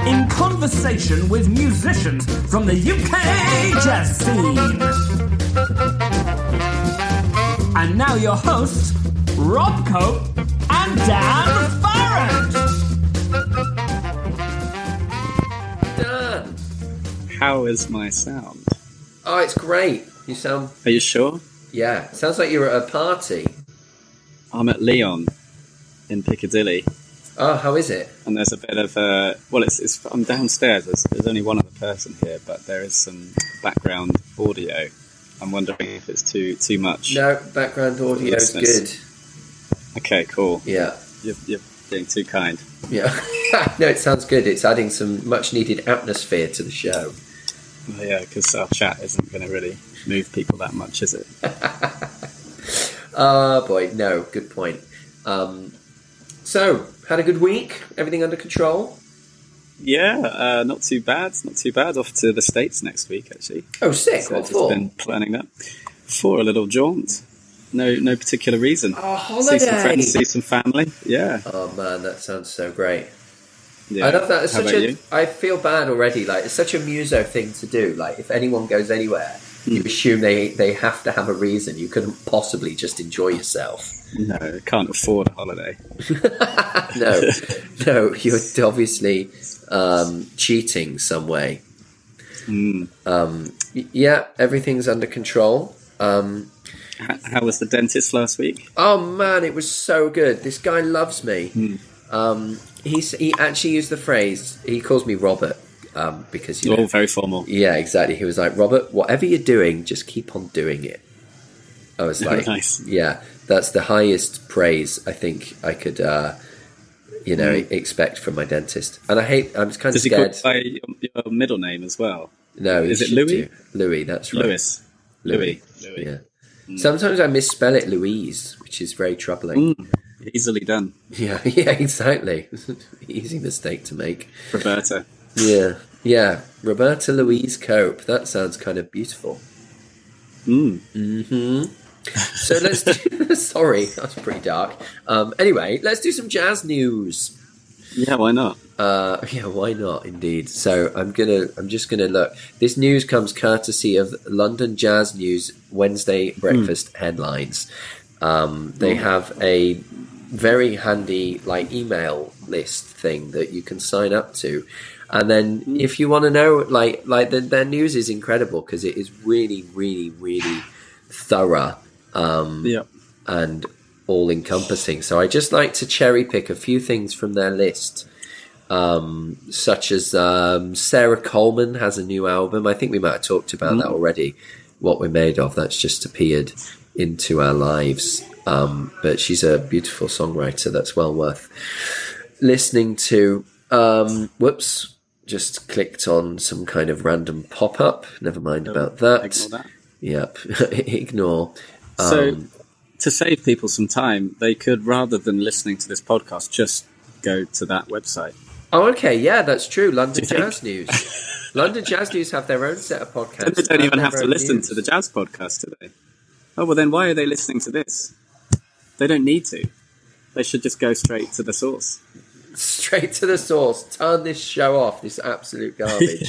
in conversation with musicians from the UK jazz scene. And now your hosts, Rob Cope and Dan Farrant. Dan, how is my sound? oh, it's great. You sound... Are you sure? Yeah, sounds like you're at a party. I'm at Leon in Piccadilly. Oh, how is it? And there's a bit of I'm downstairs. There's only one other person here, but there is some background audio. I'm wondering if it's too much. No, background audio is good. Okay, cool. Yeah. You're being too kind. Yeah. No, it sounds good. It's adding some much needed atmosphere to the show. Oh, yeah, because our chat isn't going to really move people that much, is it? Oh, boy. No, good point. So, had a good week? Everything under control? Yeah, not too bad. Not too bad. Off to the States next week, actually. Oh, sick. So What I've for? just been planning that for a little jaunt. No particular reason. Oh, holiday. See some friends, see some family. Yeah. Oh, man, that sounds so great. Yeah. I love that. It's How such about a. you? I feel bad already. Like, it's such a muso thing to do. Like, if anyone goes anywhere, you assume they have to have a reason. You couldn't possibly just enjoy yourself. No, can't afford a holiday. No, you're obviously cheating some way. Yeah, everything's under control. How was the dentist last week? Oh man, it was so good. This guy loves me. He actually used the phrase. He calls me Robert because you know. All very formal. Yeah, exactly. He was like, Robert, whatever you're doing, just keep on doing it. I was like, Nice. Yeah, that's the highest praise I think I could, expect from my dentist. And I'm kind of Does he call scared. you by your middle name as well? No, Is it should Louis? do. Louis, that's right. Louis. Yeah. Sometimes I misspell it Louise, which is very troubling. Easily done. Yeah, exactly. Easy mistake to make. Roberta. Yeah. Roberta Louise Cope. That sounds kind of beautiful. So let's do... Sorry, that's pretty dark. Anyway, let's do some jazz news. Yeah, why not? Yeah, why not? Indeed. So I'm just gonna look. This news comes courtesy of London Jazz News Wednesday breakfast headlines. They have a very handy email list thing that you can sign up to, and then if you want to know, their news is incredible because it is really, really, really thorough. And all encompassing. So I just like to cherry pick a few things from their list, such as Sarah Coleman has a new album. I think we might have talked about that already. What We're Made Of. That's just appeared into our lives. But she's a beautiful songwriter that's well worth listening to. Just clicked on some kind of random pop-up. Never mind about that. Ignore that. Yep, ignore. So, to save people some time, they could, rather than listening to this podcast, just go to that website. Oh, okay, yeah, that's true. London Jazz News. London Jazz News have their own set of podcasts. They don't even have their to own listen news. to the jazz podcast today. Oh, well then why are they listening to this? They don't need to. They should just go straight to the source. Straight to the source. Turn this show off, this absolute garbage.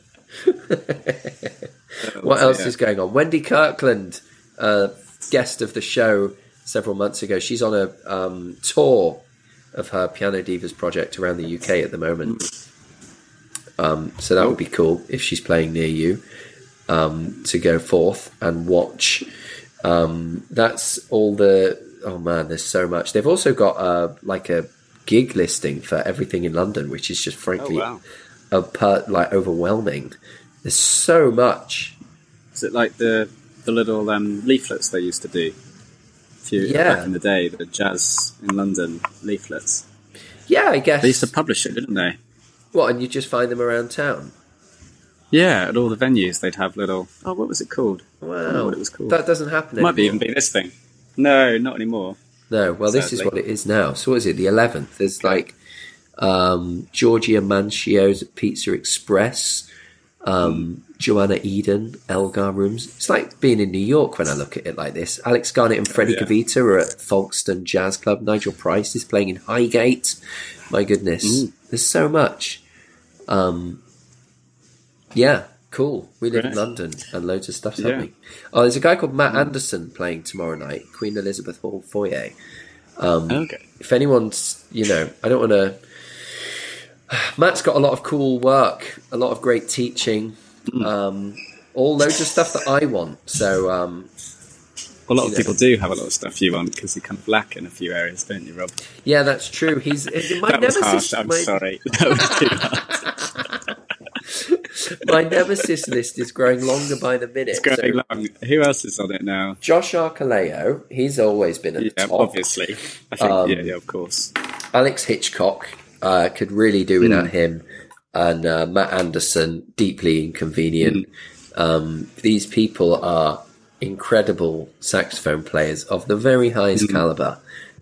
What else is going on? Wendy Kirkland, guest of the show several months ago. She's on a tour of her Piano Divas project around the UK at the moment. So that would be cool if she's playing near you, to go forth and watch. That's all the... Oh man, there's so much. They've also got a gig listing for everything in London, which is just frankly overwhelming. There's so much. Is it like the little leaflets they used to do back in the day, the Jazz in London leaflets? Yeah, I guess. They used to publish it, didn't they? What, and you just find them around town? Yeah, at all the venues they'd have little... Oh, what was it called? Wow. I don't know what it was called. That doesn't happen It might anymore. even be this thing. No, not anymore. No, well, this is Sadly. what it is now. So what is it, the 11th? There's Georgia Mancio's at Pizza Express, Joanna Eden, Elgar Rooms. It's like being in New York when I look at it like this. Alex Garnett and Freddie Kavita are at Folkestone Jazz Club. Nigel Price is playing in Highgate. My goodness, there's so much. Yeah, cool. We live in Great. London and loads of stuff's Yeah. happening. Oh, there's a guy called Matt Anderson playing tomorrow night, Queen Elizabeth Hall foyer. Okay. If anyone's, I don't want to... Matt's got a lot of cool work, a lot of great teaching, all loads of stuff that I want. So, A lot of people do have a lot of stuff you want because you kind of lack in a few areas, don't you, Rob? yeah, that's true. He's my That was nemesis. harsh. I'm my, sorry. That was too harsh. my nemesis list is growing longer by the minute. It's going long. Who else is on it now? Josh Arcaleo, he's always been at the Yeah, top. obviously. I think, yeah, of course. Alex Hitchcock could really do without him, and Matt Anderson, deeply inconvenient. These people are incredible saxophone players of the very highest caliber.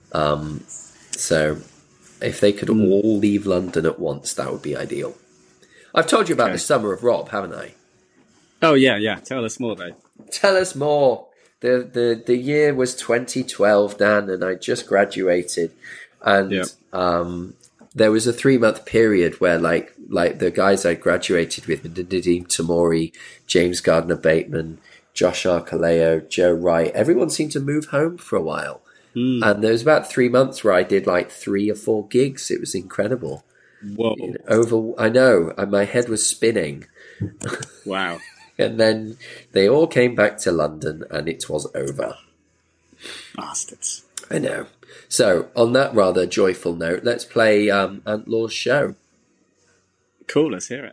So if they could all leave London at once, that would be ideal. I've told you about the Summer of Rob, haven't I? Oh, yeah. Tell us more, though. Tell us more. The year was 2012, Dan, and I just graduated, and there was a 3-month period where like the guys I graduated with, Nadeem Tamori, James Gardner Bateman, Josh Arcaleo, Joe Wright, everyone seemed to move home for a while. And there was about 3 months where I did like 3 or 4 gigs. It was incredible. Whoa. I know, and my head was spinning. Wow. And then they all came back to London and it was over. Bastards. I know. So, on that rather joyful note, let's play Aunt Law's show. Cool, let's hear it.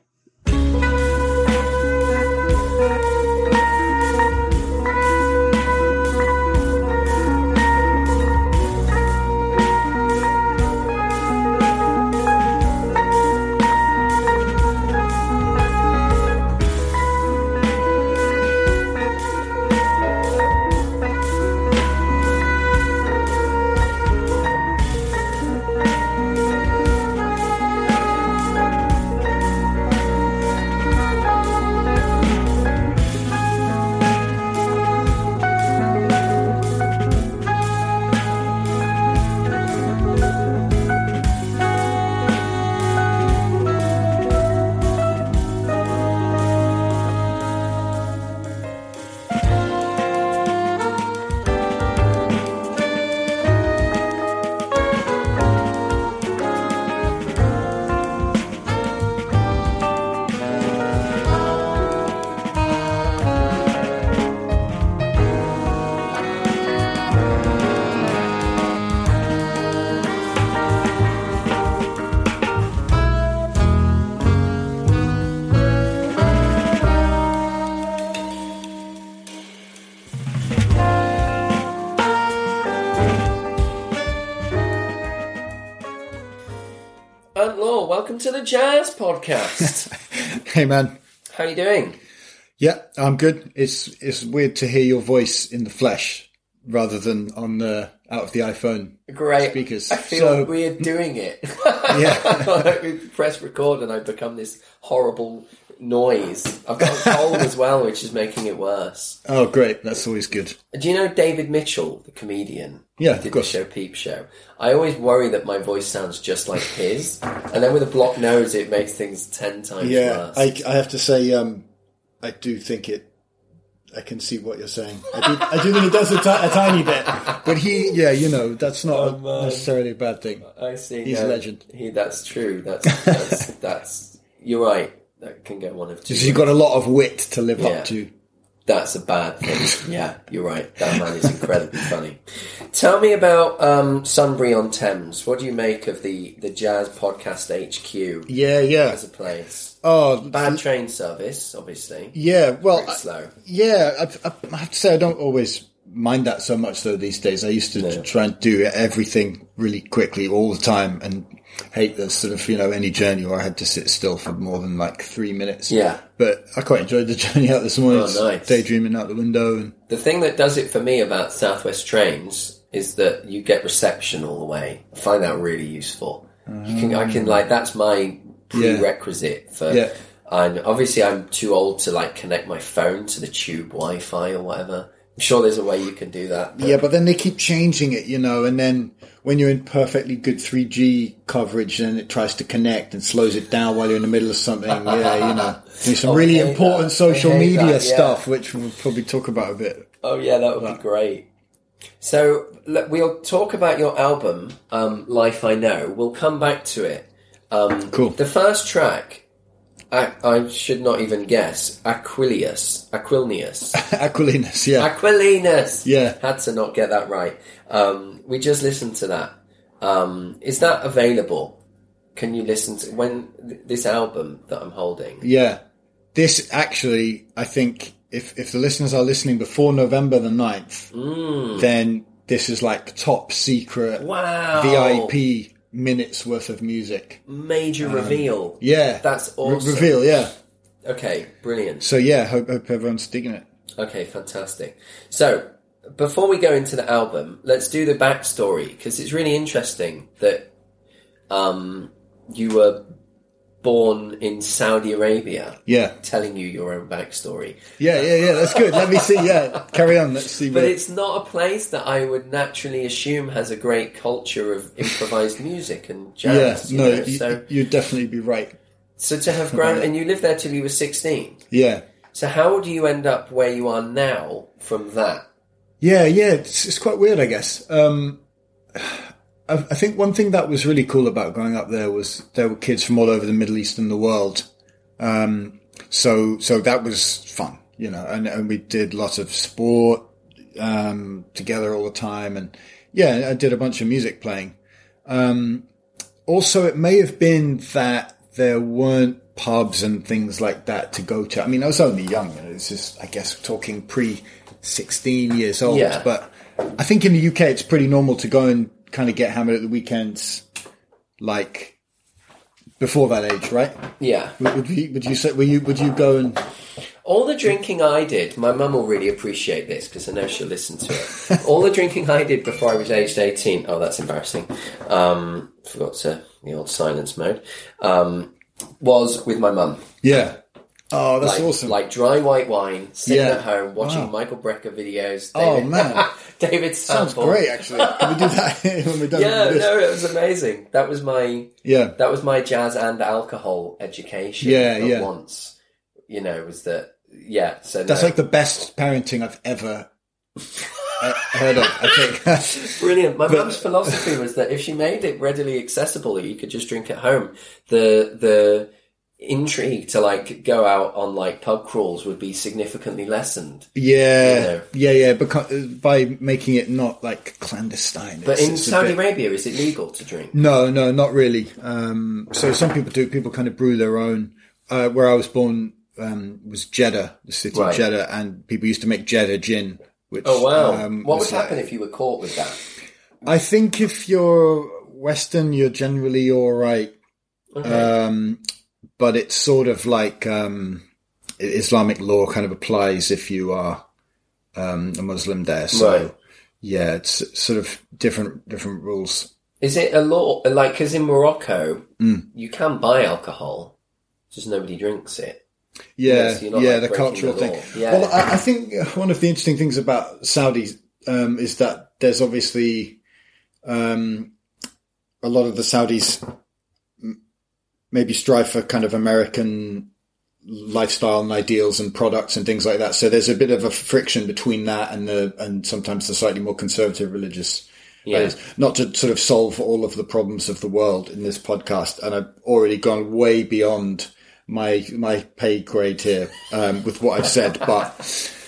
Aunt Law, welcome to the Jazz Podcast. Hey, man. How you doing? Yeah, I'm good. It's weird to hear your voice in the flesh rather than on the out of the iPhone Great. speakers. I feel So- weird doing it. Yeah. We press record and I've become this horrible noise. I've got a cold as well, which is making it worse. Oh, great. That's always good. Do you know David Mitchell, the comedian? Yeah, He did of course. the show Peep Show. I always worry that my voice sounds just like his, and then with a blocked nose, it makes things 10 times Yeah, worse. I have to say, I do think it. I can see what you're saying. I do think it does a tiny bit, but that's not necessarily a bad thing. I see. He's a legend. That's true. That's you're right. That can get one of two. Because you've got a lot of wit to live Yeah. up to. That's a bad thing. Yeah, you're right. That man is incredibly funny. Tell me about Sunbury-on-Thames. What do you make of the Jazz Podcast HQ Yeah. as a place? Oh, Bad train service, obviously. yeah. Well, Very slow. Yeah, I have to say I don't always mind that so much though these days. I used to try and do everything really quickly all the time and hate the sort of, any journey where I had to sit still for more than like 3 minutes. Yeah. But I quite enjoyed the journey out this morning. Oh, nice. Daydreaming out the window. And The thing that does it for me about Southwest trains is that you get reception all the way. I find that really useful. I can that's my prerequisite for. Yeah. And obviously, I'm too old to connect my phone to the tube Wi-Fi or whatever. I'm sure there's a way you can do that. Yeah, but then they keep changing it, and then when you're in perfectly good 3G coverage, then it tries to connect and slows it down while you're in the middle of something. Yeah, There's some really important social media stuff, which we'll probably talk about a bit. Oh, yeah, that would be great. So look, we'll talk about your album, Life I Know. We'll come back to it. Cool. The first track, I should not even guess. Aquilnius, yeah. Aquilinus. Yeah. Had to not get that right. We just listened to that. Is that available? Can you listen to this album that I'm holding? Yeah. This actually, I think, if the listeners are listening before November the 9th, then this is like top secret VIP minutes worth of music. Major reveal. Yeah. That's awesome. Reveal, yeah. Okay, brilliant. So yeah, hope everyone's digging it. Okay, fantastic. So, before we go into the album, let's do the backstory, because it's really interesting that you were born in Saudi Arabia. Yeah. Telling you your own backstory. Yeah, that's good. Let me see, carry on, let's see. But it's not a place that I would naturally assume has a great culture of improvised music and jazz. You'd definitely be right. So to have grown, and you lived there till you were 16. Yeah. So how do you end up where you are now from that? Yeah, it's quite weird, I guess. I think one thing that was really cool about growing up there was there were kids from all over the Middle East and the world. So that was fun, and we did lots of sport, together all the time. And yeah, I did a bunch of music playing. Also, it may have been that there weren't pubs and things like that to go to. I mean, I was only young. It's just, I guess, talking pre-16 years old. Yeah. But I think in the UK, it's pretty normal to go and kind of get hammered at the weekends, like before that age, right? Yeah. Would you say? Would you go and? All the drinking I did, my mum will really appreciate this because I know she'll listen to it. All the drinking I did before I was aged 18. Oh, that's embarrassing. Forgot the old silence mode. Was with my mum. Yeah. Oh, that's awesome. Like dry white wine, sitting at home, watching Michael Brecker videos. David Sample. Sounds great, actually. Can we do that when we're done with this? No, it was amazing. That was my jazz and alcohol education. Yeah. Once, was that. Yeah. So that's like the best parenting I've ever heard of, I think. Brilliant. My mum's philosophy was that if she made it readily accessible that you could just drink at home, the intrigue to go out on pub crawls would be significantly lessened. Yeah, because by making it not clandestine. But in Saudi Arabia, is it legal to drink? No, not really. So some people do. People kind of brew their own. Where I was born was Jeddah, the city of Jeddah, and people used to make Jeddah gin. Which, what would happen if you were caught with that? I think if you're Western, you're generally all right. Okay. But it's sort of like Islamic law kind of applies if you are a Muslim there. So, yeah, it's sort of different rules. Is it a law, because in Morocco, you can buy alcohol, just nobody drinks it. Yeah, the cultural thing. Yeah. Well, I think one of the interesting things about Saudis is that there's obviously a lot of the Saudis maybe strive for kind of American lifestyle and ideals and products and things like that. So there's a bit of a friction between that and sometimes the slightly more conservative religious. Yeah. Not to sort of solve all of the problems of the world in this podcast. And I've already gone way beyond my pay grade here, with what I've said, but,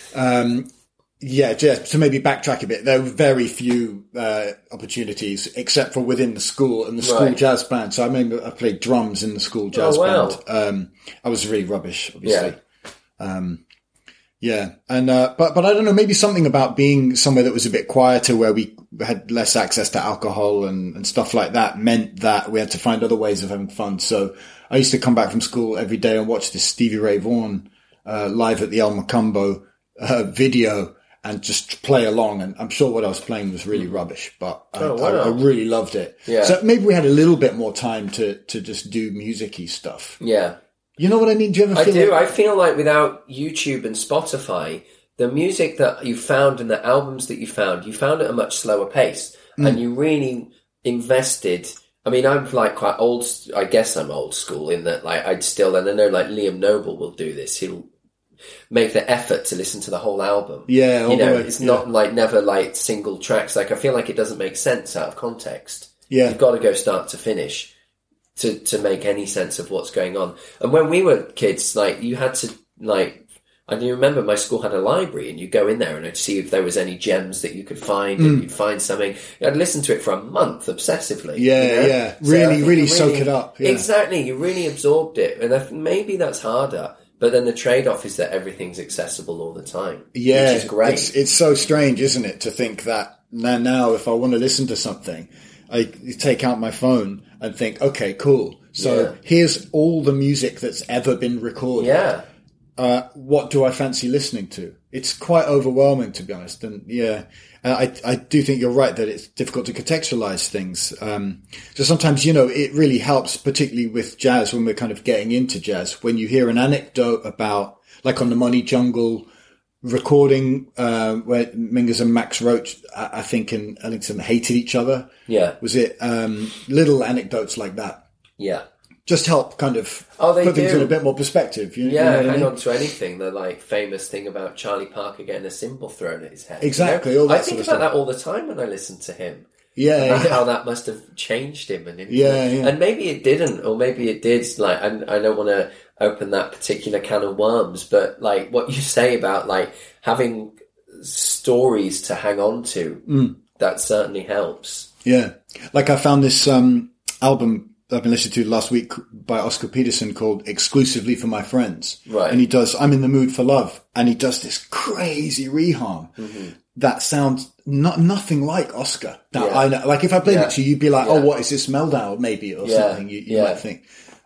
just to maybe backtrack a bit, there were very few opportunities except for within the school and the school jazz band. So I remember I played drums in the school jazz band. I was really rubbish, obviously. Yeah. And, but I don't know, maybe something about being somewhere that was a bit quieter where we had less access to alcohol and stuff like that meant that we had to find other ways of having fun. So I used to come back from school every day and watch this Stevie Ray Vaughan, live at the El Macumbo, video and just play along. And I'm sure what I was playing was really rubbish, but I really loved it. Yeah. So maybe we had a little bit more time to just do music-y stuff. Yeah. You know what I mean? Do you ever feel I do. I feel like without YouTube and Spotify, the music that you found and the albums that you found at a much slower pace, and you really invested. I mean, I'm like quite old. I guess I'm old school in that, like, and I know like Liam Noble will do this. He'll make the effort to listen to the whole album. Yeah, it's not like never like single tracks. Like, I feel like it doesn't make sense out of context. Yeah, you've got to go start to finish to make any sense of what's going on. And when we were kids, like, you had to, like, I do remember my school had a library, and you go in there and I'd see if there was any gems that you could find, and you'd find something. I'd listen to it for a month obsessively. Yeah. Really soak it up. Yeah. Exactly. You really absorbed it. And maybe that's harder, but then the trade-off is that everything's accessible all the time. Yeah. Which is great. It's so strange, isn't it, to think that now if I want to listen to something, I take out my phone and think, okay, cool. So here's all the music that's ever been recorded. Yeah. What do I fancy listening to? It's quite overwhelming, to be honest. And I do think you're right that it's difficult to contextualize things. So sometimes, it really helps, particularly with jazz, when we're kind of getting into jazz, when you hear an anecdote about, like on the Money Jungle recording, where Mingus and Max Roach, I think, and Ellington hated each other. Yeah. Was it, little anecdotes like that? Yeah. Just help kind of they put things do. in a bit more perspective. Hang on to anything. The like famous thing about Charlie Parker getting a cymbal thrown at his head. Exactly. All that I think about that all the time when I listen to him. Yeah. How that must have changed him. And And maybe it didn't, or maybe it did. Like, I don't want to open that particular can of worms, but like what you say about like having stories to hang on to, that certainly helps. Yeah. Like I found this album I've been listening to last week by Oscar Peterson called Exclusively for My Friends. Right. And he does I'm in the Mood for Love. And he does this crazy reharm that sounds nothing like Oscar. Now, I know, like if I played it to you, you'd be like, oh, what is this Meldau maybe or something you might think.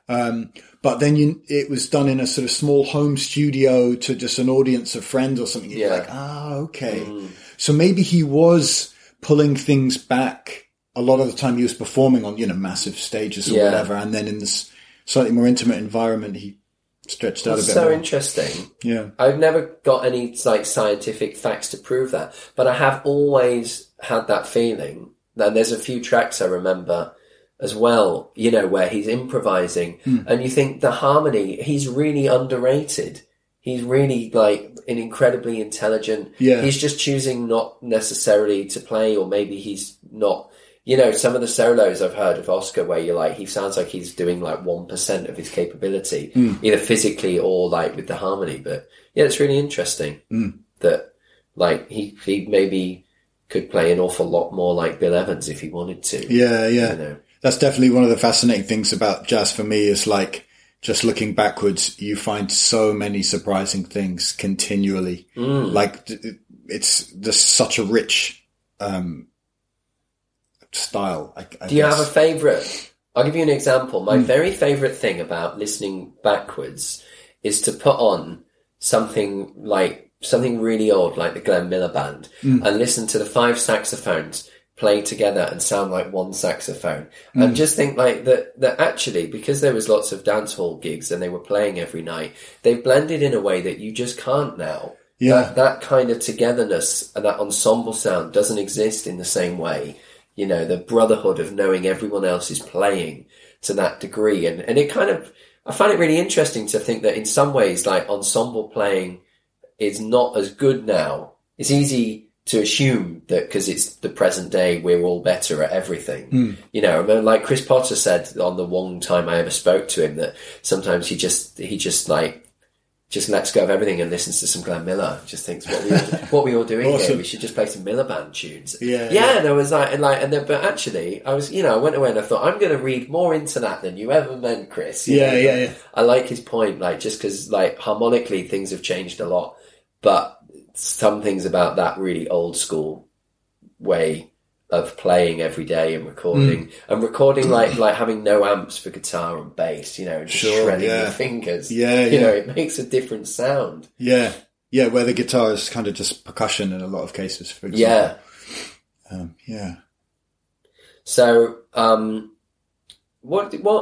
But then it was done in a sort of small home studio to just an audience of friends or something. You're like, okay. So maybe he was pulling things back. A lot of the time he was performing on, massive stages or whatever. And then in this slightly more intimate environment, he stretched out a bit so more. Interesting. Yeah. I've never got any like scientific facts to prove that, but I have always had that feeling. And there's a few tracks I remember as well, where he's improvising and you think the harmony, he's really underrated. He's really like an incredibly intelligent. Yeah. He's just choosing not necessarily to play, or maybe he's not. Some of the solos I've heard of Oscar where you're like, he sounds like he's doing like 1% of his capability, either physically or like with the harmony. But yeah, it's really interesting that like he maybe could play an awful lot more like Bill Evans if he wanted to. Yeah. That's definitely one of the fascinating things about jazz for me is like, just looking backwards, you find so many surprising things continually. Like it's just such a rich, style. I Do you have a favourite? I'll give you an example. My very favourite thing about listening backwards is to put on something really old, like the Glenn Miller Band, and listen to the 5 saxophones play together and sound like one saxophone. And just think like that actually, because there was lots of dance hall gigs and they were playing every night, they've blended in a way that you just can't now. Yeah. That kind of togetherness and that ensemble sound doesn't exist in the same way. The brotherhood of knowing everyone else is playing to that degree. And it kind of, I find it really interesting to think that in some ways, like ensemble playing is not as good now. It's easy to assume that because it's the present day, we're all better at everything. I remember like Chris Potter said on the one time I ever spoke to him that sometimes he just lets go of everything and listens to some Glenn Miller. Just thinks, what we all doing awesome. here? We should just play some Miller Band tunes. Yeah. And I was like, but actually, I was, I went away and I thought, I'm going to read more into that than you ever meant, Chris. Yeah. I like his point, like, just because, like, harmonically things have changed a lot, but some things about that really old school way of playing every day and recording like having no amps for guitar and bass, and just shredding your fingers. It makes a different sound. Yeah, where the guitar is kind of just percussion in a lot of cases, for example. So, what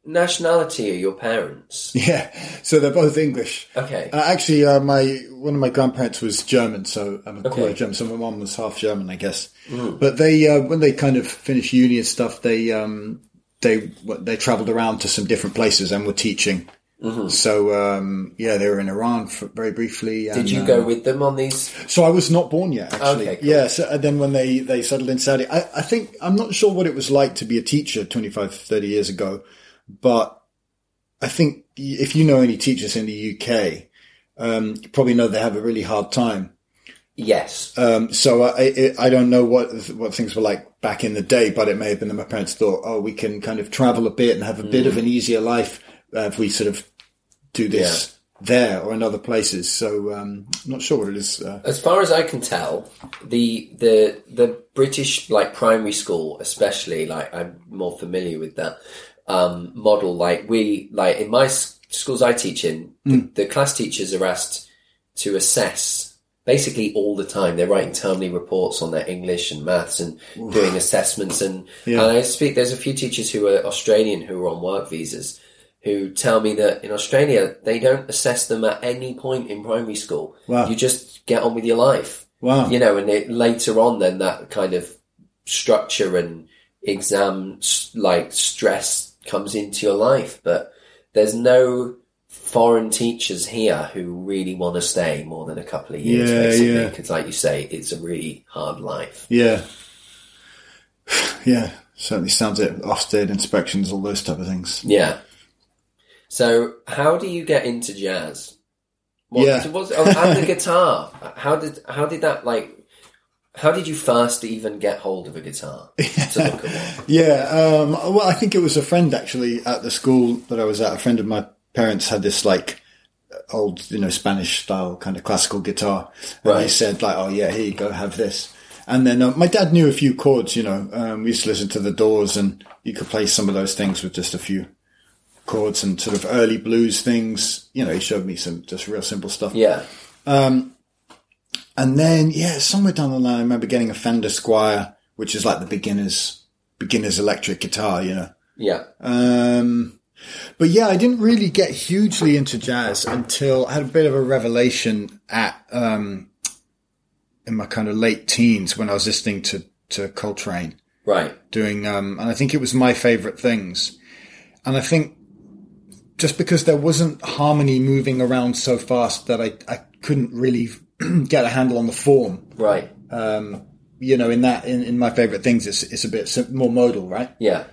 nationality are your parents? Yeah, so they're both English. Okay. Actually, one of my grandparents was German, so I'm a quarter German. So my mum was half German, I guess. But they, when they kind of finished uni and stuff, they travelled around to some different places and were teaching. So they were in Iran very briefly. And, did you go with them on these? So I was not born yet, actually. Okay, cool. Yeah. So, and then when they settled in Saudi, I think I'm not sure what it was like to be a teacher 25, 30 years ago, but I think if you know any teachers in the UK, you probably know they have a really hard time. Yes. So I don't know what things were like back in the day, but it may have been that my parents thought, we can kind of travel a bit and have a bit of an easier life if we sort of do this there or in other places. So I'm not sure what it is. As far as I can tell, the British like primary school, especially, like I'm more familiar with that model. Like in my schools I teach in, the class teachers are asked to assess basically all the time. They're writing termly reports on their English and maths and doing assessments. And there's a few teachers who are Australian who are on work visas who tell me that in Australia, they don't assess them at any point in primary school. Wow. You just get on with your life. Wow. And later on then that kind of structure and exam like stress comes into your life. But there's no foreign teachers here who really want to stay more than a couple of years, basically. Because like you say, it's a really hard life. Yeah. Yeah. Certainly sounds it. Ofsted inspections, all those type of things. Yeah. So, how do you get into jazz? And the guitar. How did you first even get hold of a guitar to look at one? Well, I think it was a friend actually at the school that I was at. A friend of my parents had this like old, Spanish style kind of classical guitar. And he said like, here you go, have this. And then my dad knew a few chords, we used to listen to the Doors and you could play some of those things with just a few chords and sort of early blues things. He showed me some just real simple stuff. Yeah. And then, somewhere down the line, I remember getting a Fender Squier, which is like the beginner's electric guitar, Yeah. But I didn't really get hugely into jazz until I had a bit of a revelation in my kind of late teens when I was listening to Coltrane. Right. Doing, and I think it was My Favorite Things. And I think just because there wasn't harmony moving around so fast that I couldn't really get a handle on the form. Right. In My Favorite Things, it's a bit more modal, right? Yeah.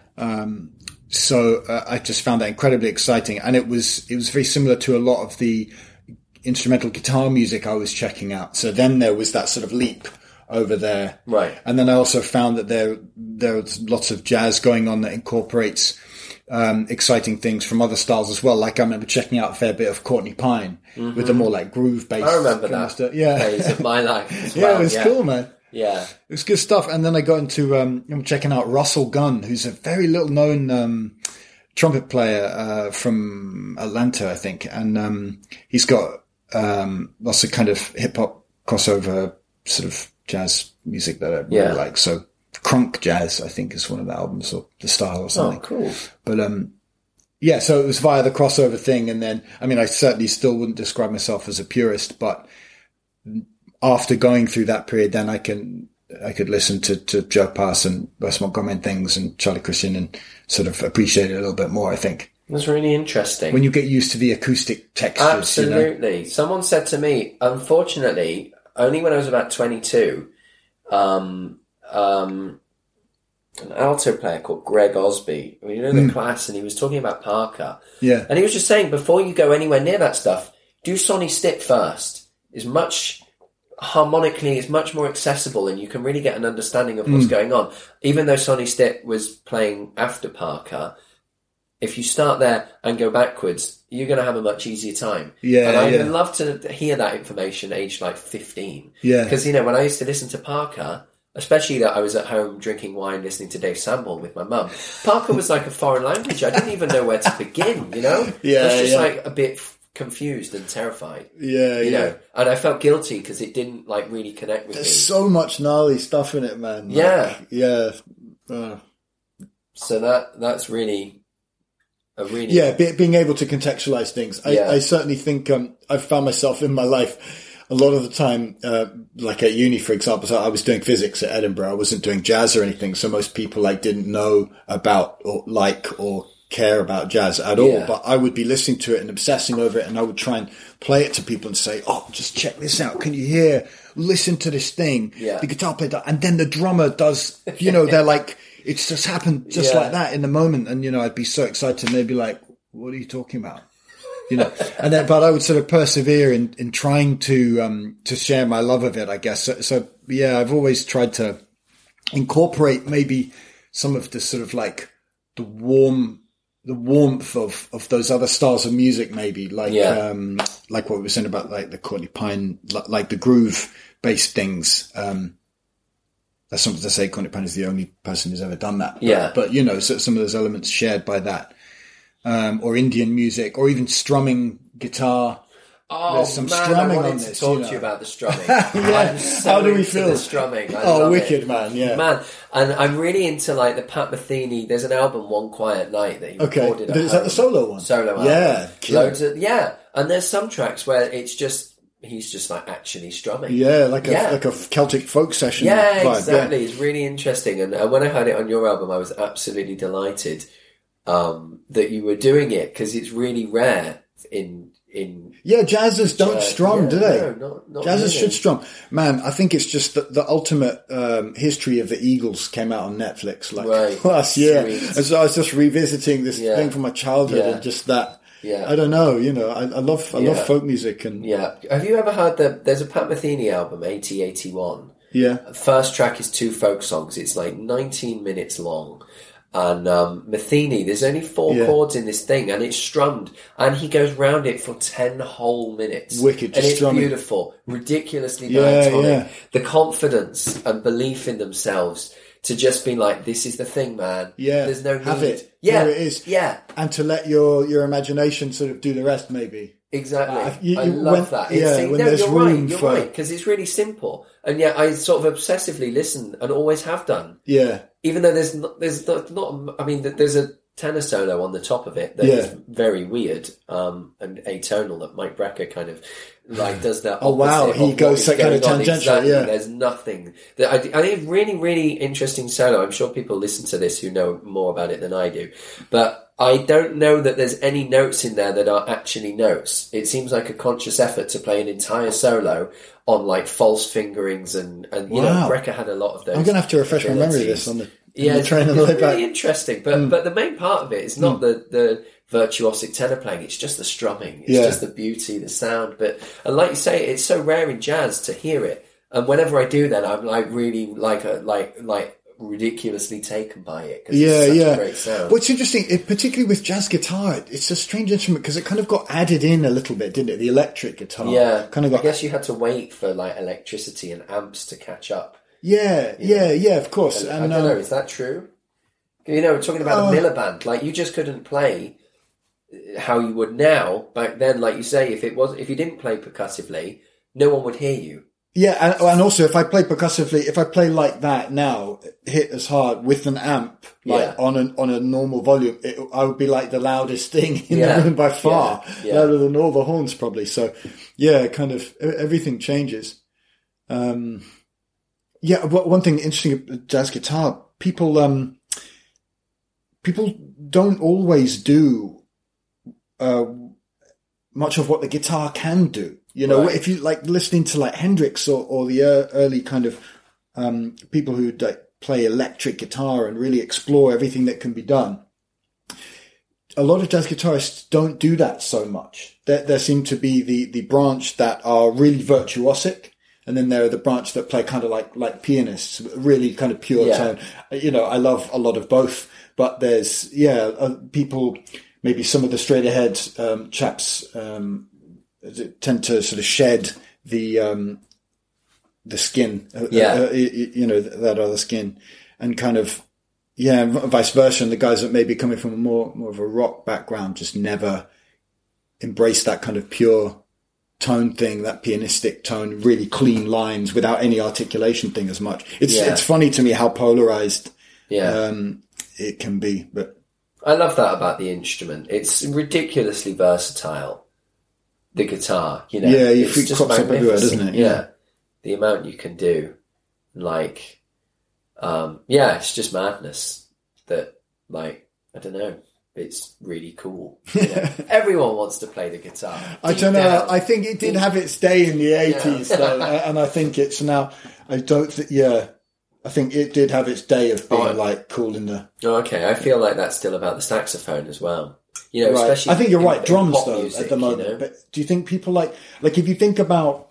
So I just found that incredibly exciting. And it was very similar to a lot of the instrumental guitar music I was checking out. So then there was that sort of leap over there. Right. And then I also found that there was lots of jazz going on that incorporates exciting things from other styles as well. Like I remember checking out a fair bit of Courtney Pine with the more like groove based. I remember that phase of my life as well. It was cool, man. Yeah. It was good stuff. And then I got into, I'm checking out Russell Gunn, who's a very little known, trumpet player, from Atlanta, I think. And, he's got, lots of kind of hip hop crossover sort of jazz music that I really like. So Crunk Jazz, I think, is one of the albums or the style or something. Oh, cool. But, so it was via the crossover thing. And then, I certainly still wouldn't describe myself as a purist, but after going through that period, then I could listen to Joe Pass and Wes Montgomery and things and Charlie Christian and sort of appreciate it a little bit more, I think. That's really interesting. When you get used to the acoustic textures. Absolutely. Someone said to me, unfortunately, only when I was about 22, an alto player called Greg Osby, the class, and he was talking about Parker. Yeah. And he was just saying, before you go anywhere near that stuff, do Sonny Stitt first. Harmonically, it's much more accessible and you can really get an understanding of what's going on. Even though Sonny Stitt was playing after Parker, if you start there and go backwards, you're going to have a much easier time. Yeah, and I'd love to hear that information aged like 15. Yeah. Because, when I used to listen to Parker, especially that I was at home drinking wine, listening to Dave Sanborn with my mum, Parker was like a foreign language. I didn't even know where to begin, Yeah, I was just like a bit confused and terrified. Yeah, And I felt guilty because it didn't like really connect with me. There's so much gnarly stuff in it, man. Yeah. Yeah. So that's really Being able to contextualize things. I certainly think I've found myself in my life a lot of the time, like at uni, for example. So I was doing physics at Edinburgh. I wasn't doing jazz or anything. So most people didn't know about or care about jazz at all. But I would be listening to it and obsessing over it, and I would try and play it to people and say, "Oh, just check this out. Can you hear? Listen to this thing. The guitar player does, and then the drummer does. They're like, it's just happened just like that in the moment." And I'd be so excited, and they'd be like, "What are you talking about?" And then, but I would sort of persevere in trying to share my love of it, I guess. So I've always tried to incorporate maybe some of the sort of like the warmth of those other styles of music, maybe like what we were saying about like the Courtney Pine, like the groove based things. That's something to say. Courtney Pine is the only person who's ever done that. But so some of those elements shared by that. Or Indian music, or even strumming guitar. Oh, there's some man, strumming I wanted on this, to talk to you about the strumming. How do we feel? The strumming. I love wicked, it. Man, yeah. Man, and I'm really into like the Pat Metheny, there's an album, One Quiet Night, that he recorded at is that the solo one? Solo album. Yeah. Loads of, and there's some tracks where it's just, he's just like actually strumming. Yeah, like a Celtic folk session vibe. Exactly. It's really interesting. And when I heard it on your album, I was absolutely delighted that you were doing it, because it's really rare in jazzers don't strum, do they? No, not jazzers really. should strum. Man, I think it's just the ultimate history of the Eagles came out on Netflix last year. Sweet. And so I was just revisiting this thing from my childhood and just that. Yeah. I don't know, I love folk music. And have you ever heard there's a Pat Metheny album, 8081? Yeah. First track is 2 folk songs. It's like 19 minutes long. And Metheny, there's only 4 chords in this thing, and it's strummed, and he goes round it for 10 whole minutes. Wicked, and it's strumming. Beautiful, ridiculously diatonic. Yeah. The confidence and belief in themselves to just be like, "This is the thing, man. Yeah, there's no need. Have it. Yeah, There it is. Yeah, and to let your imagination sort of do the rest, maybe. Exactly. I love that. You're right, because it's really simple. And yet I sort of obsessively listen, and always have done. Yeah. Even though there's not I mean, there's a tenor solo on the top of it that is very weird, and atonal, that Mike Brecker kind of like does that. Oh wow, he goes that kind of tangential. Exactly. Yeah. There's nothing that I think it's really, really interesting solo. I'm sure people listen to this who know more about it than I do, but I don't know that there's any notes in there that are actually notes. It seems like a conscious effort to play an entire solo on like false fingerings and you know, Brecker had a lot of those. I'm going to have to refresh my memory of this on the train on the way back. It's really interesting, but the main part of it is not the virtuosic tenor playing. It's just the strumming. It's just the beauty, the sound. And like you say, it's so rare in jazz to hear it. And whenever I do that, I'm like really like ridiculously taken by it, because it's such a great sound. What's interesting, particularly with jazz guitar, it's a strange instrument because it kind of got added in a little bit, didn't it? The electric guitar. Yeah. Kind of got, I guess you had to wait for like electricity and amps to catch up. Yeah, of course. And, I don't know, is that true? You know, we're talking about a Miller band. Like, you just couldn't play how you would now. Back then, like you say, if you didn't play percussively, no one would hear you. Yeah, and also if I play percussively, if I play like that now, hit as hard with an amp, on a normal volume, I would be like the loudest thing in the room by far, louder than all the horns probably. So, kind of everything changes. One thing interesting about jazz guitar, people don't always do much of what the guitar can do. You know, if you like listening to like Hendrix or the early kind of people who play electric guitar and really explore everything that can be done, a lot of jazz guitarists don't do that so much. There seem to be the branch that are really virtuosic, and then there are the branch that play kind of like pianists, really kind of pure tone. You know, I love a lot of both, but there's people, maybe some of the straight ahead chaps tend to sort of shed the skin, that other skin, and kind of, vice versa. And the guys that may be coming from more of a rock background just never embrace that kind of pure tone thing, that pianistic tone, really clean lines without any articulation thing as much. It's funny to me how polarized it can be, but I love that about the instrument. It's ridiculously versatile. The guitar, you know, it it's just crops up everywhere, doesn't it? Yeah, the amount you can do, like, it's just madness. That, like, I don't know. It's really cool. You know? Everyone wants to play the guitar. I don't know. I think it did have its day in the 80s, though, and I think it's now. I don't think. Yeah, I think it did have its day of being like cool in the. Oh, okay. I feel like that's still about the saxophone as well. You know, right. especially I think you're right. Drums, pop though, music, at the moment. You know? But do you think people like if you think about.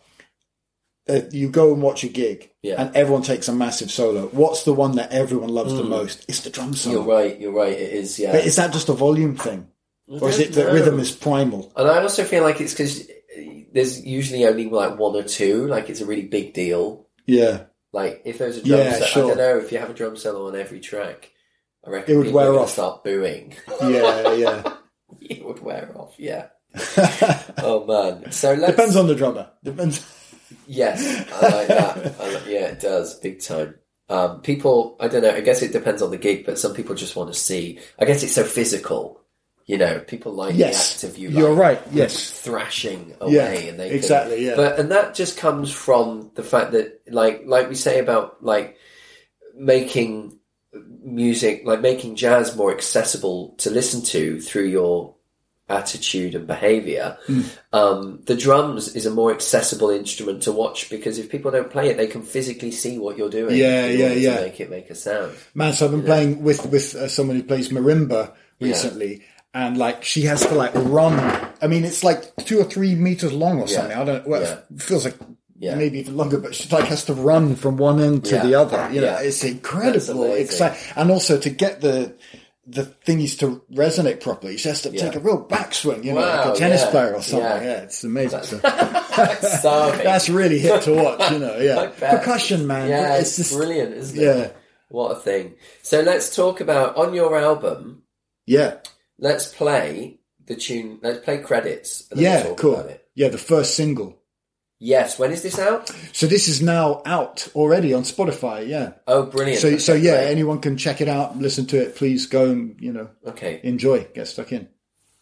You go and watch a gig, and everyone takes a massive solo. What's the one that everyone loves the most? It's the drum solo. You're right. It is, yeah. But is that just a volume thing? Or is it that rhythm is primal? And I also feel like it's because there's usually only like one or two. Like, it's a really big deal. Yeah. Like, if there's a drum solo, sure. I don't know, if you have a drum solo on every track, I reckon it would people wear would off. Start booing. Yeah. It would wear off, yeah. Oh, man. So Depends on the drummer. Depends. Yes, I like that. Yeah, it does, big time. People, I don't know, I guess it depends on the gig, but some people just want to see, I guess it's so physical, you know, people like the act of you, you're right, yes. thrashing away. And they exactly, and that just comes from the fact that, like we say about, like, making music, like making jazz more accessible to listen to through your attitude and behavior. The drums is a more accessible instrument to watch, because if people don't play it, they can physically see what you're doing. To make it make a sound. Man, so I've been playing with someone who plays marimba recently, and like she has to like run. I mean, it's like 2 or 3 meters long or something. I don't. Well, it feels like maybe even longer, but she like has to run from one end to the other. You know, it's incredible, exciting, and also to get the thingies to resonate properly. She has to take a real backswing, you know, like a tennis player or something. Yeah, it's amazing. That's really hit to watch, you know. Yeah, percussion, man. Yeah, it's just brilliant, isn't it? Yeah, what a thing. So let's talk about on your album. Yeah, let's play the tune. Let's play Credits. And then we'll talk cool. about it. Yeah, the first single. Yes, when is this out? So this is now out already on Spotify, yeah. Oh, brilliant. So anyone can check it out, listen to it. Please go and, you know, enjoy, get stuck in.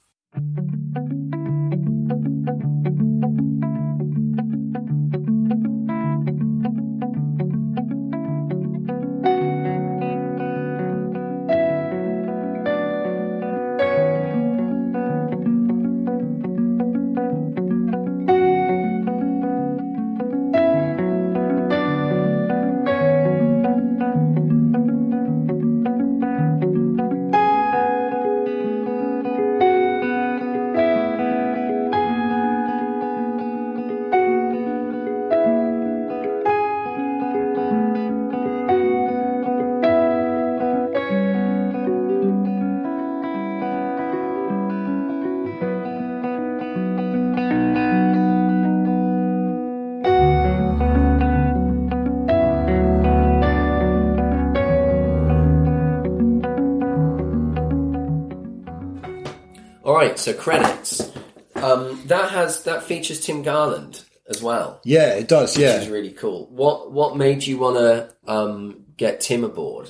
So Credits, that features Tim Garland as well. Yeah, it does. Which is really cool. What made you want to get Tim aboard?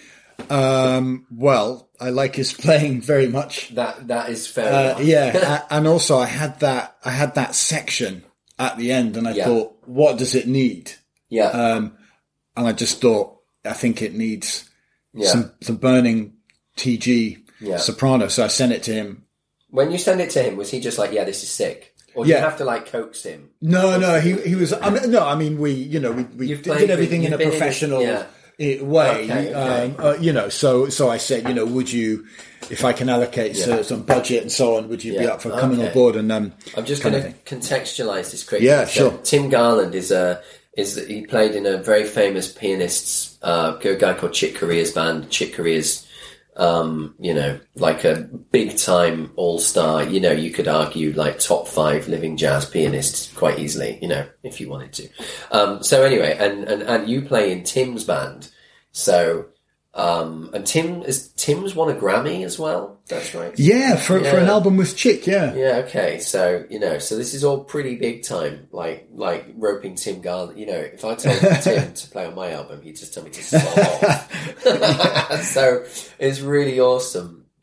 Well, I like his playing very much. That is fair enough. Yeah, and also I had that section at the end, and I thought, what does it need? Yeah. And I just thought, I think it needs some burning TG soprano. So I sent it to him. When you send it to him, was he just like, "Yeah, this is sick"? Or do you have to like coax him? No, he was. I mean, we did everything in a professional way. Okay. You know, so I said, you know, would you, if I can allocate some budget and so on, would you be up for coming on board? And I'm just going to contextualize this quickly. Yeah, sure. Tim Garland is he played in a very famous pianist's a guy called Chick Corea's band. Chick Corea's. You know, like a big time all-star, you know, you could argue like top 5 living jazz pianists quite easily, you know, if you wanted to. So anyway, and you play in Tim's band. So, and Tim's won a Grammy as well. That's right. Yeah, for an album with Chick. Yeah. Yeah. Okay. So, you know, so this is all pretty big time, like roping Tim Garland. You know, if I told Tim to play on my album, he'd just tell me to stop off. So it's really awesome.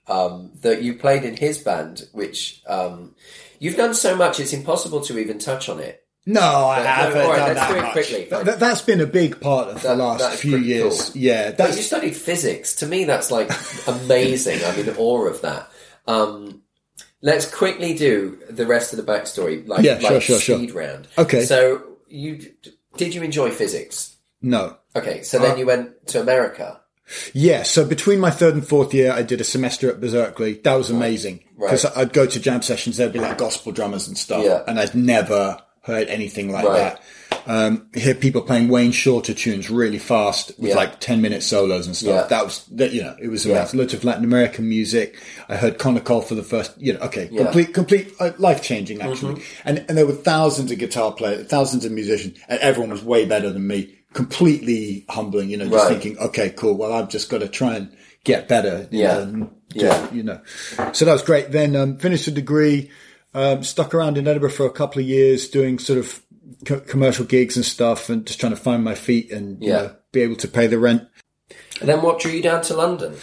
that you played in his band, which you've done so much, it's impossible to even touch on it. No, I haven't all right, done let's that do it much. quickly. That's been a big part of the That last is few pretty years. cool. Yeah, But you studied physics. To me, that's like amazing. I'm in awe of that. Let's quickly do the rest of the backstory, sure. speed round. Okay. So did you enjoy physics? No. Okay, so then you went to America. Yeah, so between my third and fourth year, I did a semester at Berkeley. That was amazing. Because I'd go to jam sessions, there'd be like gospel drummers and stuff. Yeah. And I'd never heard anything like that. Hear people playing Wayne Shorter tunes really fast with like 10-minute solos and stuff. It was amazing. Loads of Latin American music. I heard Connor Cole for the first, complete life-changing actually. And there were thousands of guitar players, thousands of musicians, and everyone was way better than me. Completely humbling, just thinking, okay, cool. Well, I've just got to try and get better. So that was great. Then finished the degree, stuck around in Edinburgh for a couple of years doing sort of commercial gigs and stuff and just trying to find my feet and be able to pay the rent. And then what drew you down to London?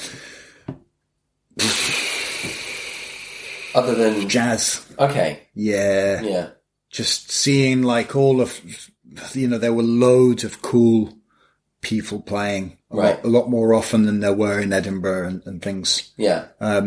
Other than jazz. Okay. Yeah. Yeah. Just seeing like all of, there were loads of cool people playing a lot more often than there were in Edinburgh and things. Yeah.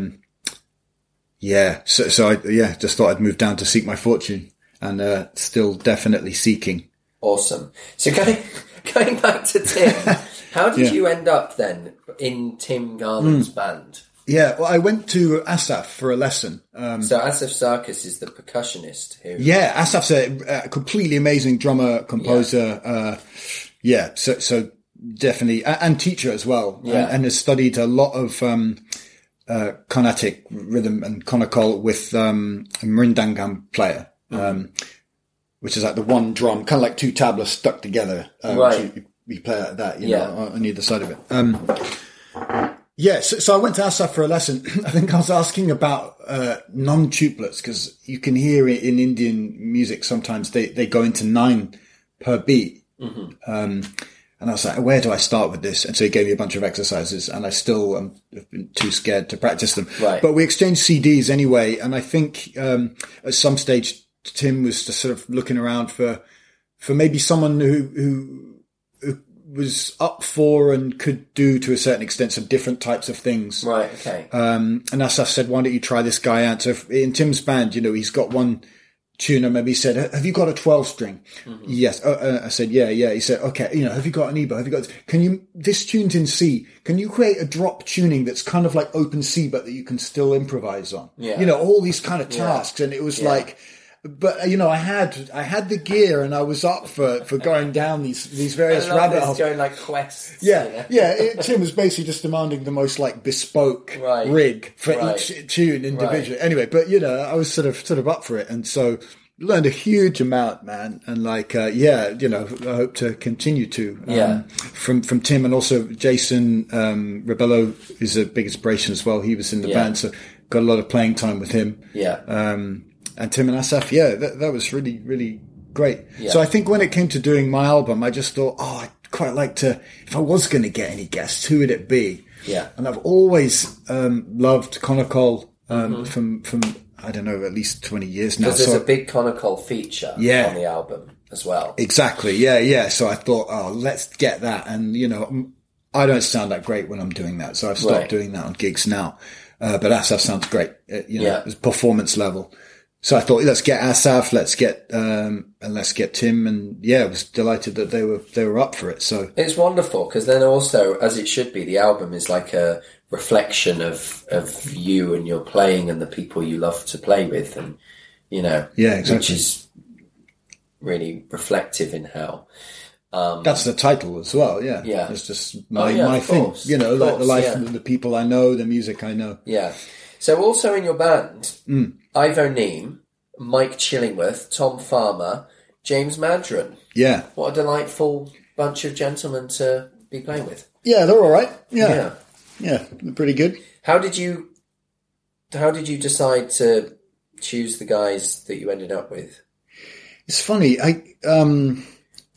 So I just thought I'd move down to seek my fortune and still definitely seeking. Awesome. So going back to Tim, how did you end up then in Tim Garland's band? Yeah, well, I went to Asaf for a lesson. So Asaf Sarkis is the percussionist who... Yeah, Asaf's a completely amazing drummer, composer. So definitely, and teacher as well. Yeah. And has studied a lot of Carnatic rhythm and Konakol with a Mrindangam player, which is like the one drum, kind of like two tablas stuck together. Which you play like that, on either side of it. So I went to Asaf for a lesson. I think I was asking about non-tuplets because you can hear it in Indian music sometimes they go into 9 per beat. Mm-hmm. And I was like, where do I start with this? And so he gave me a bunch of exercises and I still have been too scared to practice them. Right. But we exchanged CDs anyway. And I think at some stage, Tim was just sort of looking around for maybe someone who was up for and could do to a certain extent some different types of things. Right, okay. And Asaf said, why don't you try this guy out? So in Tim's band, he's got one tuner. Maybe he said, have you got a 12 string? Mm-hmm. Yes. I said, yeah. He said, okay, have you got an EBO? Have you got, this tune's in C. Can you create a drop tuning that's kind of like open C, but that you can still improvise on? Yeah. All these kind of tasks. And it was like, but I had the gear and I was up for going down these various rabbit holes, going like quests. Tim was basically just demanding the most like bespoke rig for each tune individually. Anyway, but I was sort of up for it, and so learned a huge amount, man. And I hope to continue to from Tim, and also Jason Rebello is a big inspiration as well. He was in the band, so got a lot of playing time with him. And Tim and Asaf, that was really, really great. Yeah. So I think when it came to doing my album, I just thought, I'd quite like to, if I was going to get any guests, who would it be? Yeah. And I've always loved Konakol from, I don't know, at least 20 years now. Because there's a big Konakol feature on the album as well. Exactly, yeah. So I thought, let's get that. And, I don't sound that great when I'm doing that. So I've stopped doing that on gigs now. But Asaf sounds great, it's performance level. So I thought, let's get Asaf, let's get Tim, and I was delighted that they were up for it. So it's wonderful because then also, as it should be, the album is like a reflection of you and your playing and the people you love to play with, and exactly. Which is really reflective in how. That's the title as well. Yeah. It's just my thing. Like the life of the people I know, the music I know. Yeah. So also in your band, Ivo Neame, Mike Chillingworth, Tom Farmer, James Madron. Yeah. What a delightful bunch of gentlemen to be playing with. Yeah, they're all right. Yeah, they're pretty good. How did you decide to choose the guys that you ended up with? It's funny.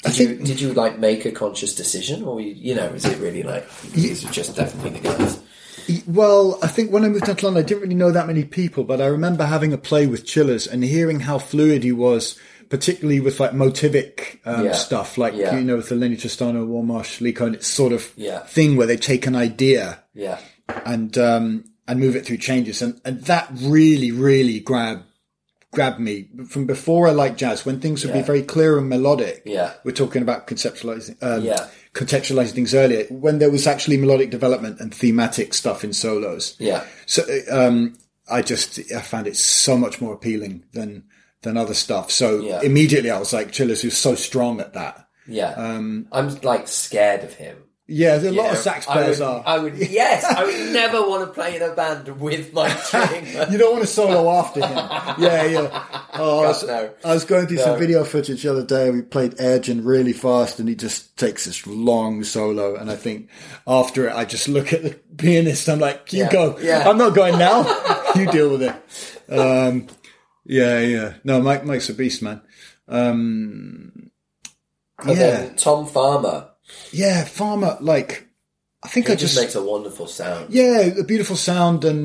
Did you like make a conscious decision, or is it really like these are just definitely the guys? Well, I think when I moved down to London, I didn't really know that many people, but I remember having a play with Chillers and hearing how fluid he was, particularly with like motivic stuff, like, you know, with the Lenny Tristano, Warmarsh, Lee Cohen, it's sort of thing where they take an idea and move it through changes. And that really, really grabbed me from before I liked jazz, when things would be very clear and melodic. We're talking about contextualizing things earlier, when there was actually melodic development and thematic stuff in solos. So I found it so much more appealing than other stuff. So immediately I was like, Chillers, who's so strong at that. I'm like scared of him. Yeah, a lot of sax players are. I would never want to play in a band with Mike Ching. You don't want to solo after him. Oh, I was going through some video footage the other day. We played Ergen really fast and he just takes this long solo. And I think after it, I just look at the pianist. I'm like, you go. I'm not going now. You deal with it. No, Mike's a beast, man. Then Tom Farmer. Yeah, Farmer, like, I think he just makes a wonderful sound. Yeah, a beautiful sound. And,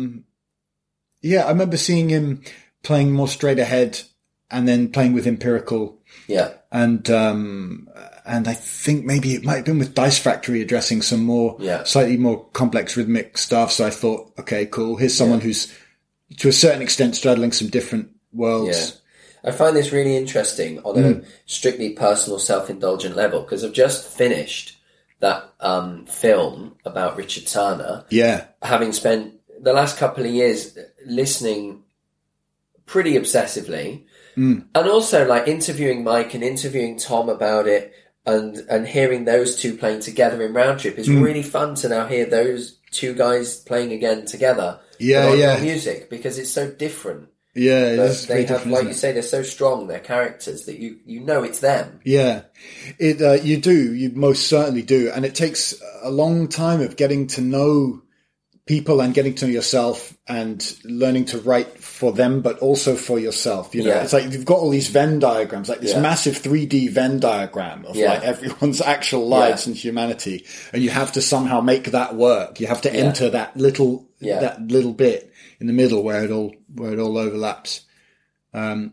I remember seeing him playing more straight ahead and then playing with Empirical. Yeah. And I think maybe it might have been with Dice Factory addressing some more, slightly more complex rhythmic stuff. So I thought, okay, cool. Here's someone who's to a certain extent straddling some different worlds. Yeah. I find this really interesting on a strictly personal, self-indulgent level, because I've just finished that film about Richard Tana. Yeah. Having spent the last couple of years listening pretty obsessively, and also like interviewing Mike and interviewing Tom about it, and hearing those two playing together in Round Trip is really fun to now hear those two guys playing again together. Music, because it's so different. Yeah, they have, like you say, they're so strong, their characters, that you know it's them. Yeah, you most certainly do, and it takes a long time of getting to know people and getting to know yourself and learning to write for them, but also for yourself. You know, it's like you've got all these Venn diagrams, like this massive 3D Venn diagram of like everyone's actual lives and humanity, and you have to somehow make that work. You have to enter that little bit in the middle where it all overlaps. I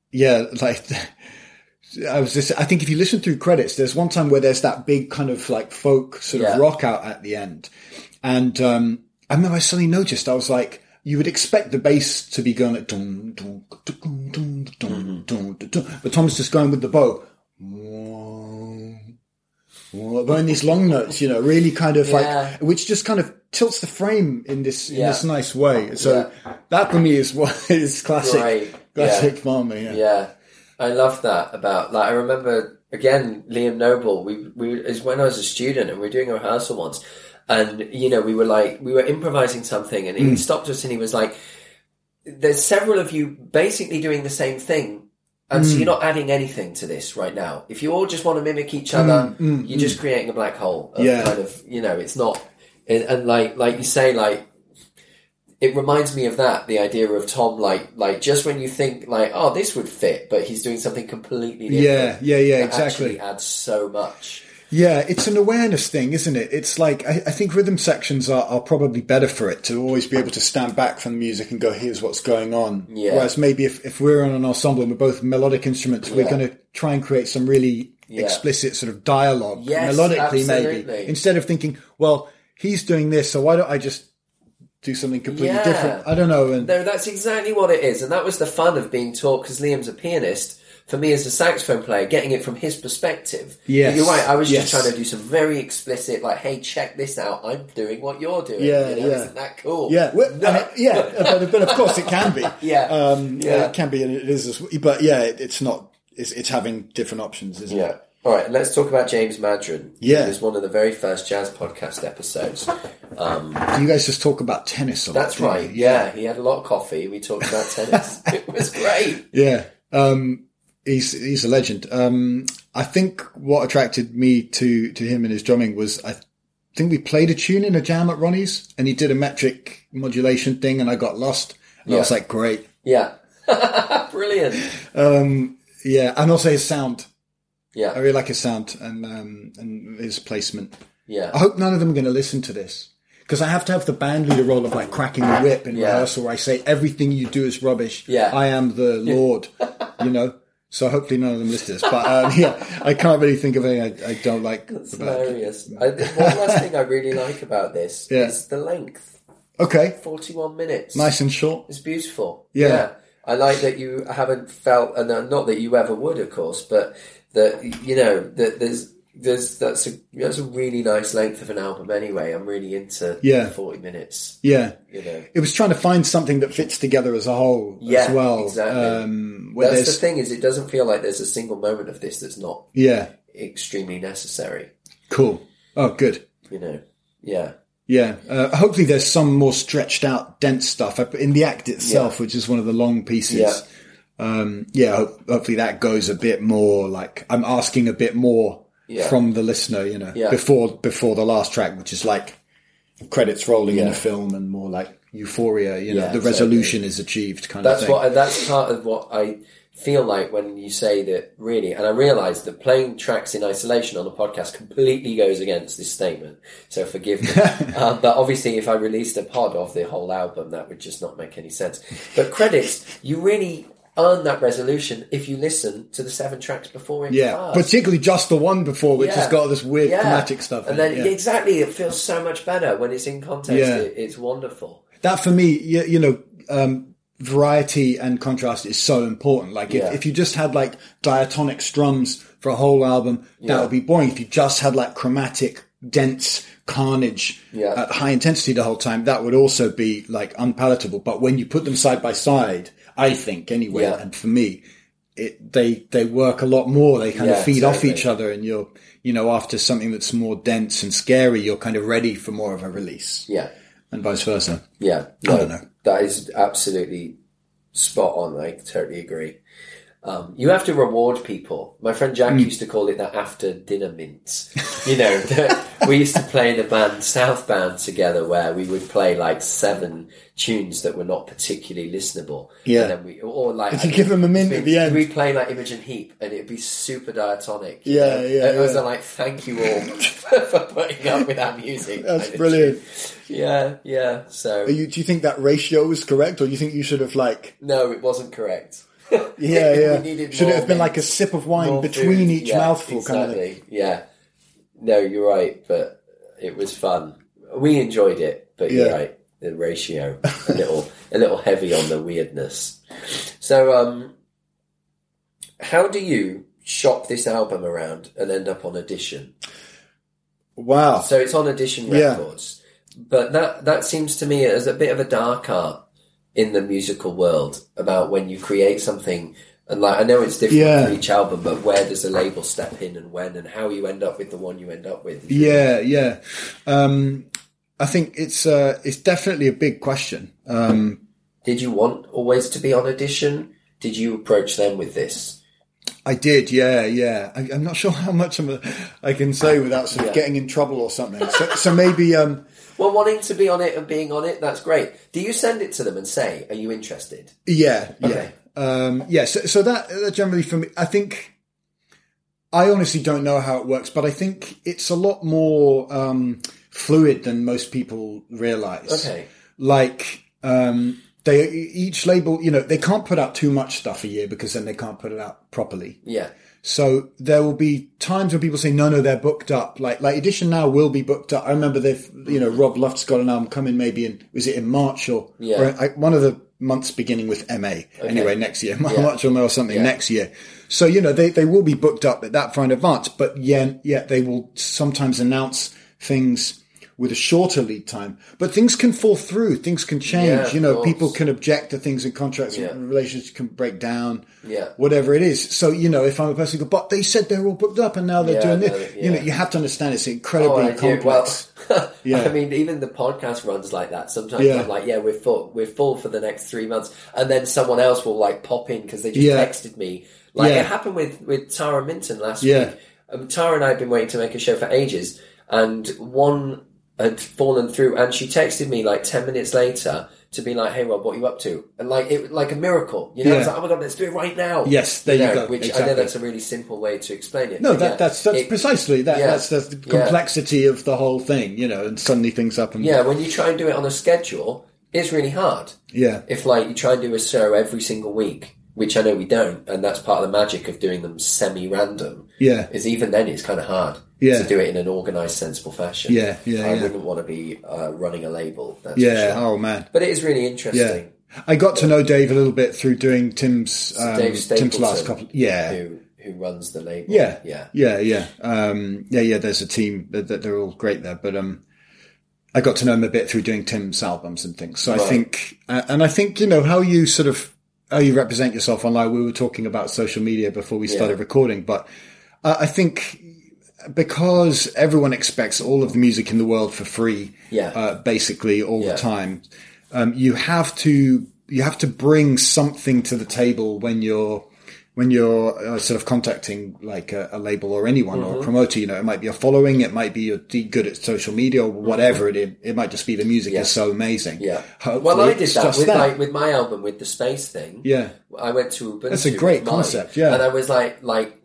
think if you listen through credits, there's one time where there's that big kind of like folk sort of rock out at the end. And, I remember I suddenly noticed, I was like, you would expect the bass to be going like, dun, dun, dun, dun, dun, dun, dun, but Tom's just going with the bow. Going these long notes, you know, really kind of like, which just kind of tilts the frame in this nice way. So that for me is what is classic Farmer. Yeah, I love that about, like, I remember again Liam Noble. We is when I was a student and we were doing a rehearsal once, and you know we were improvising something, and he stopped us and he was like, "There's several of you basically doing the same thing." And so you're not adding anything to this right now. If you all just want to mimic each other, you're just creating a black hole. Kind of, you know, it's not. And like you say, like, it reminds me of that, the idea of Tom, like just when you think like, oh, this would fit, but he's doing something completely different. Yeah, exactly. Actually adds so much. Yeah, it's an awareness thing, isn't it? It's like, I think rhythm sections are probably better for it, to always be able to stand back from the music and go, here's what's going on. Yeah. Whereas maybe if we're on an ensemble and we're both melodic instruments, we're going to try and create some really explicit sort of dialogue, melodically maybe. Instead of thinking, well, he's doing this, so why don't I just do something completely different? I don't know. No, that's exactly what it is. And that was the fun of being taught, because Liam's a pianist. For me as a saxophone player, getting it from his perspective. Yes. You're right, I was just trying to do some very explicit, like, hey, check this out, I'm doing what you're doing. Isn't that cool? Yeah, but of course it can be. It can be, and it is. But it's not, it's having different options, isn't it? All right, let's talk about James Madron. Yeah. It was one of the very first jazz podcast episodes. You guys just talk about tennis a lot. That's right, he had a lot of coffee, we talked about tennis. It was great. Yeah. He's a legend. I think what attracted me to him and his drumming was, I think we played a tune in a jam at Ronnie's, and he did a metric modulation thing, and I got lost. And I was like, great. Yeah. Brilliant. And also his sound. Yeah. I really like his sound and his placement. Yeah. I hope none of them are going to listen to this, because I have to have the band leader role of like cracking the whip in rehearsal, where I say everything you do is rubbish. Yeah. I am the Lord, you know. So hopefully none of them listen to this. But I can't really think of anything I don't like. That's hilarious. One last thing I really like about this is the length. Okay. 41 minutes. Nice and short. It's beautiful. Yeah. I like that you haven't felt, and not that you ever would, of course, but that, you know, that that's a really nice length of an album anyway. I'm really into 40 minutes. Yeah. You know. It was trying to find something that fits together as a whole as well. Exactly. That's the thing, is it doesn't feel like there's a single moment of this that's not extremely necessary. Cool. Oh, good. You know. Yeah. Yeah. Hopefully there's some more stretched out, dense stuff in the act itself, which is one of the long pieces. Hopefully that goes a bit more like I'm asking a bit more from the listener, you know, before the last track, which is like credits rolling in a film and more like euphoria, you know, the resolution is achieved kind of thing. That's part of what I feel like when you say that, really, and I realise that playing tracks in isolation on a podcast completely goes against this statement, so forgive me. But obviously if I released a pod of the whole album, that would just not make any sense. But credits, you really earn that resolution if you listen to the 7 tracks before it starts. Particularly just the one before, which has got all this weird chromatic stuff and then exactly, it feels so much better when it's in context. It's wonderful. That for me, you know, variety and contrast is so important. Like if you just had like diatonic strums for a whole album, that would be boring. If you just had like chromatic, dense carnage at high intensity the whole time, that would also be like unpalatable. But when you put them side by side, I think anyway, and for me, they work a lot more. They kind of feed off each other, and you're, you know, after something that's more dense and scary, you're kind of ready for more of a release. Yeah. And vice versa. Yeah. No, I don't know. That is absolutely spot on. I totally agree. You have to reward people. My friend Jack used to call it the after dinner mints. You know, we used to play in a band, Southbound, together, where we would play like 7 tunes that were not particularly listenable. Yeah. And then did you give them a mint at the end? We'd play like Imogen Heap, and it'd be super diatonic. Yeah. It was like, thank you all for putting up with our music. That's brilliant. Yeah. So, do you think that ratio was correct, or do you think you should have like? No, it wasn't correct. Should it have been like a sip of wine between each mouthful? Exactly. Kind of? Yeah. No, you're right, but it was fun. We enjoyed it, but you're right. The ratio a little heavy on the weirdness. So, how do you shop this album around and end up on Edition? Wow! So it's on Edition Records, but that seems to me as a bit of a dark art in the musical world about when you create something, and like I know it's different for each album, but where does the label step in and when, and how you end up with the one you end up with? Yeah. I think it's definitely a big question. Did you want always to be on Edition? Did you approach them with this? I did, yeah. I'm not sure how much I can say without sort of getting in trouble or something. So maybe. Well, wanting to be on it and being on it, that's great. Do you send it to them and say, "Are you interested?" Yeah. So that generally for me, I think. I honestly don't know how it works, but I think it's a lot more fluid than most people realize. Okay. Like. Each label, you know, they can't put out too much stuff a year because then they can't put it out properly. Yeah. So there will be times when people say, no, they're booked up. Like Edition now will be booked up. I remember Rob Luft's got an album coming maybe was it in March or one of the months beginning with MA. Okay. Anyway, next year, March or May or something next year. So, you know, they will be booked up at that far in advance, but they will sometimes announce things with a shorter lead time, but things can fall through, things can change, people can object to things in contracts, relationships can break down, whatever it is. So, you know, if I'm a person who goes, but they said they're all booked up and now they're doing this, you know, you have to understand it's incredibly complex. I mean, even the podcast runs like that. Sometimes I'm like, we're full for the next 3 months. And then someone else will like pop in because they just texted me. Like it happened with Tara Minton last week. Tara and I have been waiting to make a show for ages, and one had fallen through, and she texted me like 10 minutes later to be like, "Hey Rob, what are you up to?" And like a miracle, you know. Yeah. It's like, "Oh my god, let's do it right now." Yes, there you go. Which I Exactly. know that's a really simple way to explain it. No, but that's precisely that. Yeah. That's the complexity of the whole thing, you know. And suddenly things up and when you try and do it on a schedule, it's really hard. Yeah. If like you try and do a show every single week, which I know we don't, and that's part of the magic of doing them semi-random. Yeah. Is even then it's kind of hard to do it in an organised, sensible fashion. Yeah. I wouldn't want to be running a label. That's for Yeah. sure. Oh man. But it is really interesting. Yeah. I got to know Dave a little bit through doing Tim's Dave Tim's last Stapleton, couple. Yeah. Who runs the label? Yeah. Yeah. Yeah. There's a team that they're all great there, but I got to know him a bit through doing Tim's albums and things. So I think, you know, how you represent yourself online. We were talking about social media before we started recording, but I think because everyone expects all of the music in the world for free, basically all the time, you have to bring something to the table when you're sort of contacting like a label or anyone or a promoter. You know, it might be a following, it might be you're good at social media or whatever it might just be the music is so amazing. Yeah. Hopefully Well, I did it's that just with my album with the space thing. Yeah. I went to Ubuntu. That's a great with mine, concept, yeah. And I was I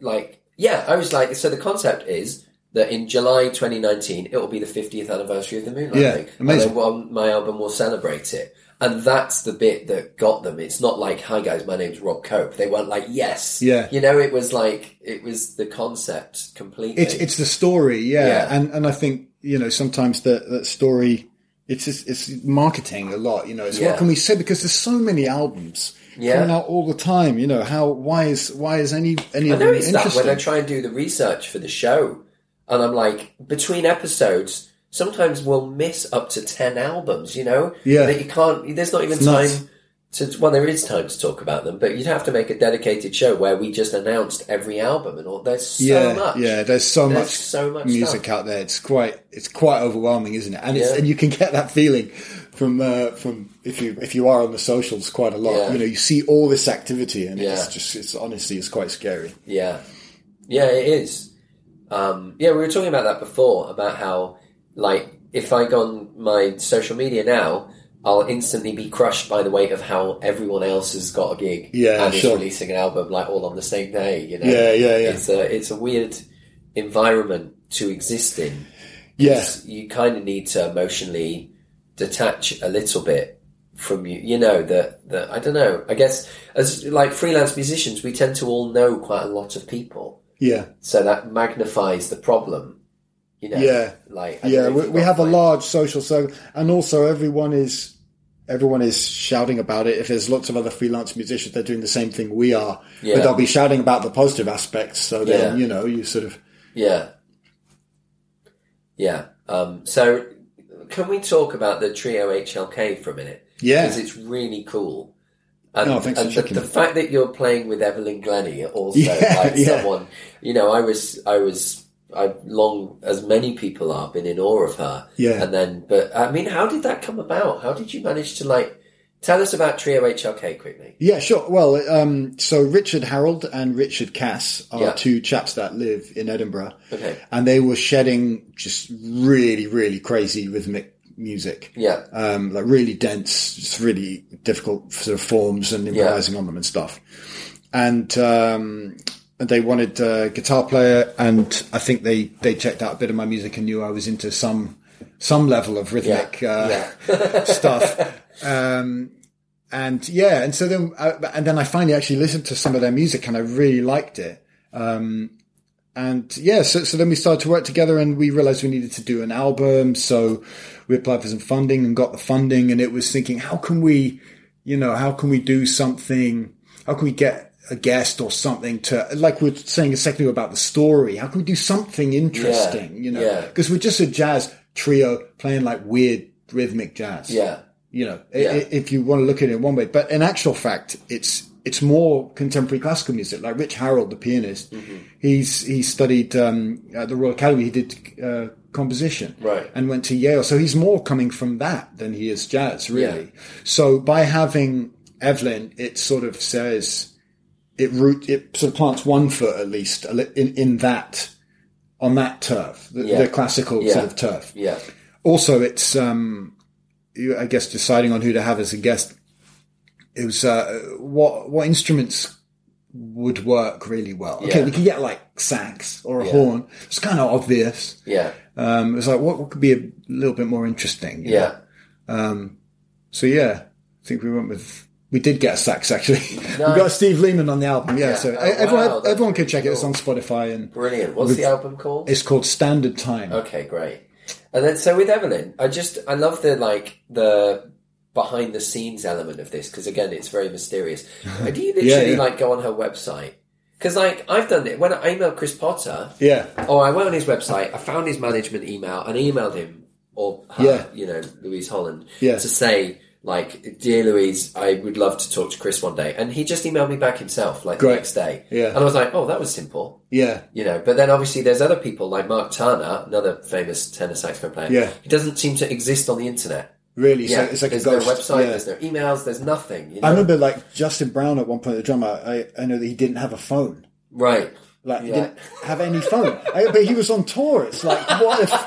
was like, so the concept is that in July 2019, it will be the 50th anniversary of the Moonlight thing. Amazing. And my album will celebrate it. And that's the bit that got them. It's not like, "Hi guys, my name's Rob Cope." They weren't like, "Yes." Yeah. You know, it was the concept completely. It's the story, yeah. And I think, you know, sometimes that story, it's marketing a lot, you know. It's what can we say? Because there's so many albums coming out all the time, you know. Why is any of them noticed that interesting? when I try and do the research for the show, and I'm like, between episodes, sometimes we'll miss up to 10 albums, you know? Yeah. That you can't, there's not even time well, there is time to talk about them, but you'd have to make a dedicated show where we just announced every album and all. There's so much. Yeah, there's so much music stuff out there. It's quite overwhelming, isn't it? And and you can get that feeling from if you are on the socials quite a lot. Yeah. You know, you see all this activity, and it's honestly quite scary. Yeah, it is. We were talking about that before, about how, like, if I go on my social media now, I'll instantly be crushed by the weight of how everyone else has got a gig and is releasing an album like all on the same day. You know, It's a weird environment to exist in. Yes, you kind of need to emotionally detach a little bit from you know, that I don't know. I guess as like freelance musicians, we tend to all know quite a lot of people. Yeah, so that magnifies the problem. You know, we have a large social circle, and also everyone is shouting about it. If there's lots of other freelance musicians, they're doing the same thing we are, but they'll be shouting about the positive aspects. So then, you know, you sort of So can we talk about the Trio HLK for a minute? Yeah, because it's really cool. And, the fact that you're playing with Evelyn Glennie also, someone, you know, I've long, as many people are, been in awe of her. Yeah. And then, but I mean, how did that come about? How did you manage to tell us about Trio HLK quickly? Yeah, sure. Well, so Richard Harold and Richard Cass are two chaps that live in Edinburgh. Okay. And they were shedding just really, really crazy rhythmic music. Yeah. Like really dense, just really difficult sort of forms and improvising on them and stuff. And they wanted a guitar player, and I think they checked out a bit of my music and knew I was into some level of rhythmic stuff. And so then I finally actually listened to some of their music and I really liked it. So then we started to work together and we realized we needed to do an album. So we applied for some funding and got the funding, and it was thinking, how can we do something? How can we get a guest or something to, like we were saying a second ago about the story, how can we do something interesting, you know? Because we're just a jazz trio playing like weird rhythmic jazz. Yeah. You know, if you want to look at it in one way. But in actual fact, it's more contemporary classical music. Like Rich Harold, the pianist, he studied at the Royal Academy. He did composition and went to Yale. So he's more coming from that than he is jazz, really. Yeah. So by having Evelyn, it sort of says... It sort of plants one foot at least in that, on that turf, the classical sort of turf. Yeah. Also, it's I guess, deciding on who to have as a guest, it was what instruments would work really well. Okay, we could get like sax or a horn. It's kind of obvious. Yeah. It was like what could be a little bit more interesting. Yeah. So I think we did get a sax actually. Nice. We got Steve Lehman on the album. Yeah. So everyone can check it. It's on Spotify and brilliant. What's the album called? It's called Standard Time. Okay, great. And then so with Evelyn, I love the behind the scenes element of this because again it's very mysterious. Do you literally go on her website? Because I've done it when I emailed Chris Potter. Yeah. Or I went on his website, I found his management email and emailed him or her, Louise Holland, to say dear Louise, I would love to talk to Chris one day, and he just emailed me back himself the next day. Yeah. And I was like, oh, that was simple. Yeah. But then obviously there's other people like Mark Turner, another famous tenor saxophone player. Yeah. He doesn't seem to exist on the internet. Really? So it's like there's a ghost. No website, there's no emails, there's nothing. I remember Justin Brown at one point, the drummer, I know that he didn't have a phone. Right. He didn't have any phone. But he was on tour. It's like, what if...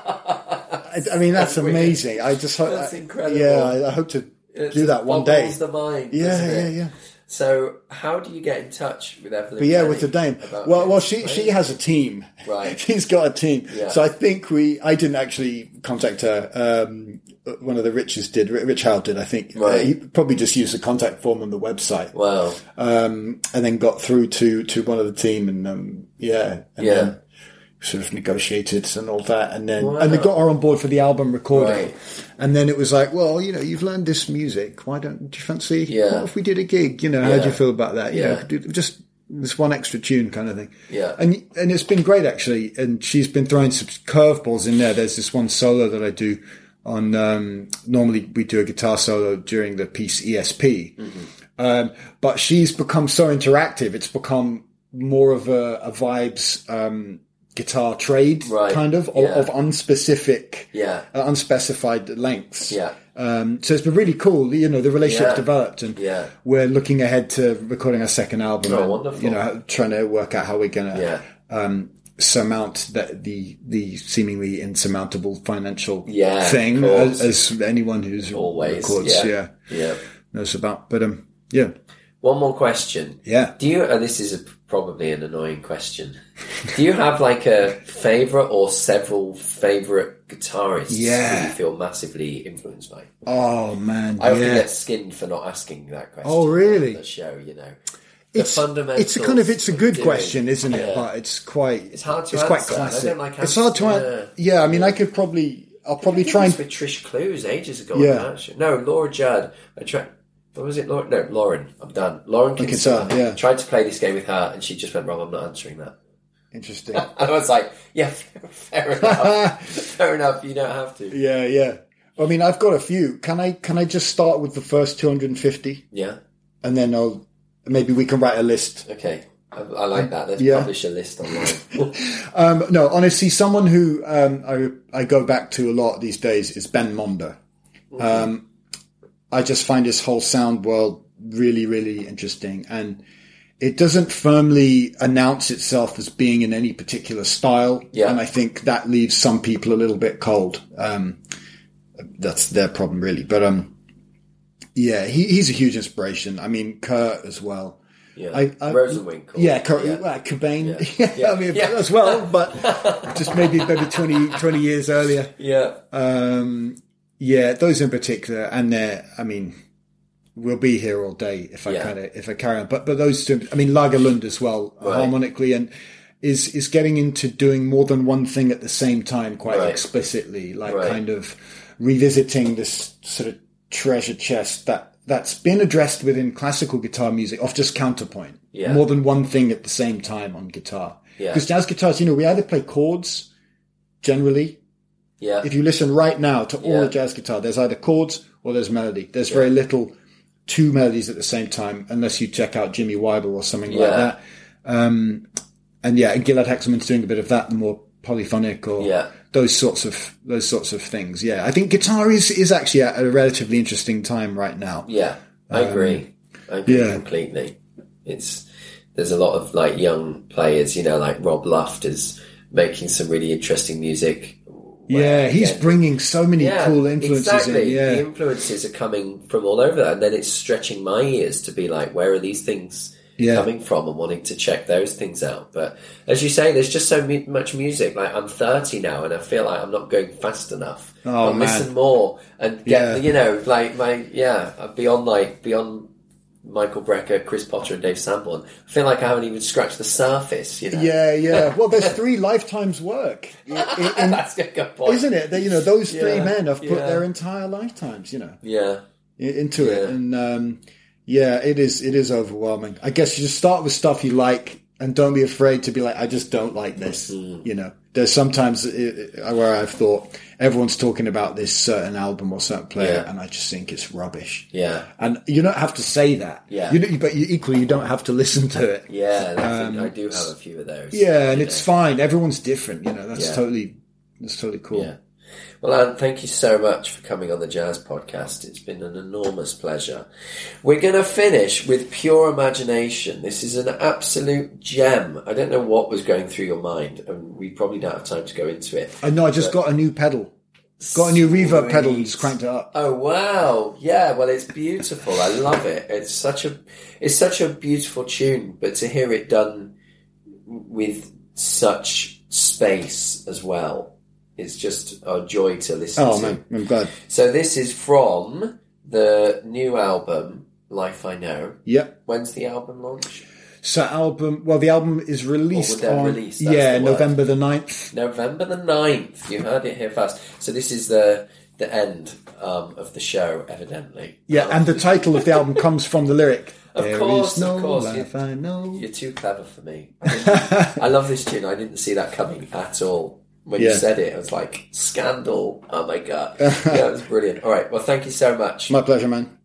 I mean, that's amazing. I just hope... That's incredible. Yeah, I hope to do that one day. It the mind, yeah. So, how do you get in touch with Evelyn? But with the Dame. Well, she has a team. Right. She's got a team. Yeah. So I think I didn't actually contact her. One of the Riches did. Rich Howard did, I think. Right. He probably just used the contact form on the website. Wow. And then got through to one of the team and then sort of negotiated and all that, and then and they got her on board for the album recording. Right. And then it was like, well, you've learned this music. Why don't you fancy? Yeah. What if we did a gig? How do you feel about that? Just this one extra tune kind of thing. Yeah. And it's been great actually. And she's been throwing some curveballs in there. There's this one solo that I do on. Normally we do a guitar solo during the piece ESP, but she's become so interactive. It's become more of a vibes. Guitar trade kind of unspecific, unspecified lengths. Yeah. So it's been really cool. The relationship's developed, and we're looking ahead to recording our second album. Oh, wonderful! Trying to work out how we're gonna surmount the seemingly insurmountable financial thing, as anyone who's always records, knows about. But one more question. Yeah. Do you? And this is probably an annoying question. Do you have a favorite or several favorite guitarists who you feel massively influenced by? Oh man, I often get skinned for not asking that question. Oh really? On the show, It's a good question, isn't it? But it's hard to answer. It's quite classic. I don't like it's hard to answer. Yeah, I mean, I'll probably try and with Trish Clues ages ago. Yeah. No, Laura Judd. I tried. What was it, Lauren? No, Lauren. I'm done. Lauren Kinsella. Tried to play this game with her, and she just went, "Rob, I'm not answering that." Interesting. And I was like, "Yeah, fair enough. Fair enough. You don't have to." Yeah. I mean, I've got a few. Can I just start with the first 250? Yeah. And then maybe we can write a list. Okay. I like that. Let's publish a list online. No, honestly, someone who I go back to a lot these days is Ben Monder. Mm-hmm. I just find his whole sound world really, really interesting. And it doesn't firmly announce itself as being in any particular style. Yeah. And I think that leaves some people a little bit cold. That's their problem, really. But he's a huge inspiration. I mean, Kurt as well. Yeah. Rosenwinkel. Yeah, Kurt Cobain. Yeah. I mean, as well, but just maybe 20 years earlier. Yeah. Yeah, those in particular, and we'll be here all day if I carry on. But those two, I mean, Lagerlund as well, harmonically, and is getting into doing more than one thing at the same time quite explicitly, kind of revisiting this sort of treasure chest that's been addressed within classical guitar music of just counterpoint. Yeah. More than one thing at the same time on guitar. Yeah. Because jazz guitars, we either play chords generally. Yeah. If you listen right now to all the jazz guitar, there's either chords or there's melody. There's very little two melodies at the same time, unless you check out Jimmy Wyber or something like that. And Gilad Hexman's doing a bit of that, more polyphonic or those sorts of things. Yeah, I think guitar is actually at a relatively interesting time right now. Yeah, I agree. Completely. There's a lot of young players, like Rob Luft is making some really interesting music. where, he's again, bringing so many cool influences exactly. in. Yeah, The influences are coming from all over that, and then it's stretching my ears to be like, where are these things coming from, and wanting to check those things out. But as you say, there's just so much music. Like, I'm 30 now, and I feel like I'm not going fast enough. I'll listen more and get, beyond Michael Brecker, Chris Potter, and Dave Sanborn. I feel like I haven't even scratched the surface. Yeah. Well, there's 3 lifetimes' work. That's a good point, isn't it? Those 3 men have put their entire lifetimes, into it, and it is overwhelming. I guess you just start with stuff you like, and don't be afraid to be like, I just don't like this. There's sometimes where I've thought everyone's talking about this certain album or certain player, and I just think it's rubbish. Yeah, and you don't have to say that. Yeah, but you don't have to listen to it. Yeah, I do have a few of those. Yeah, and it's fine. Everyone's different. That's totally cool. Yeah. Well, Alan, thank you so much for coming on the Jazz Podcast. It's been an enormous pleasure. We're going to finish with Pure Imagination. This is an absolute gem. I don't know what was going through your mind, and we probably don't have time to go into it. I know, I just got a new pedal. Got a new reverb pedal and just cranked it up. Oh, wow. Yeah, well, it's beautiful. I love it. It's such a beautiful tune, but to hear it done with such space as well, it's just a joy to listen to. Oh, man, I'm glad. So this is from the new album, Life I Know. Yep. When's the album launch? So the album is released November the 9th. November the 9th. You heard it here first. So this is the end of the show, evidently. Yeah, and the title of the album comes from the lyric. Of course. Life I know. You're too clever for me. I love this tune. I didn't see that coming at all. When you said it, I was like, scandal. Oh my God. Yeah, it was brilliant. All right. Well, thank you so much. My pleasure, man.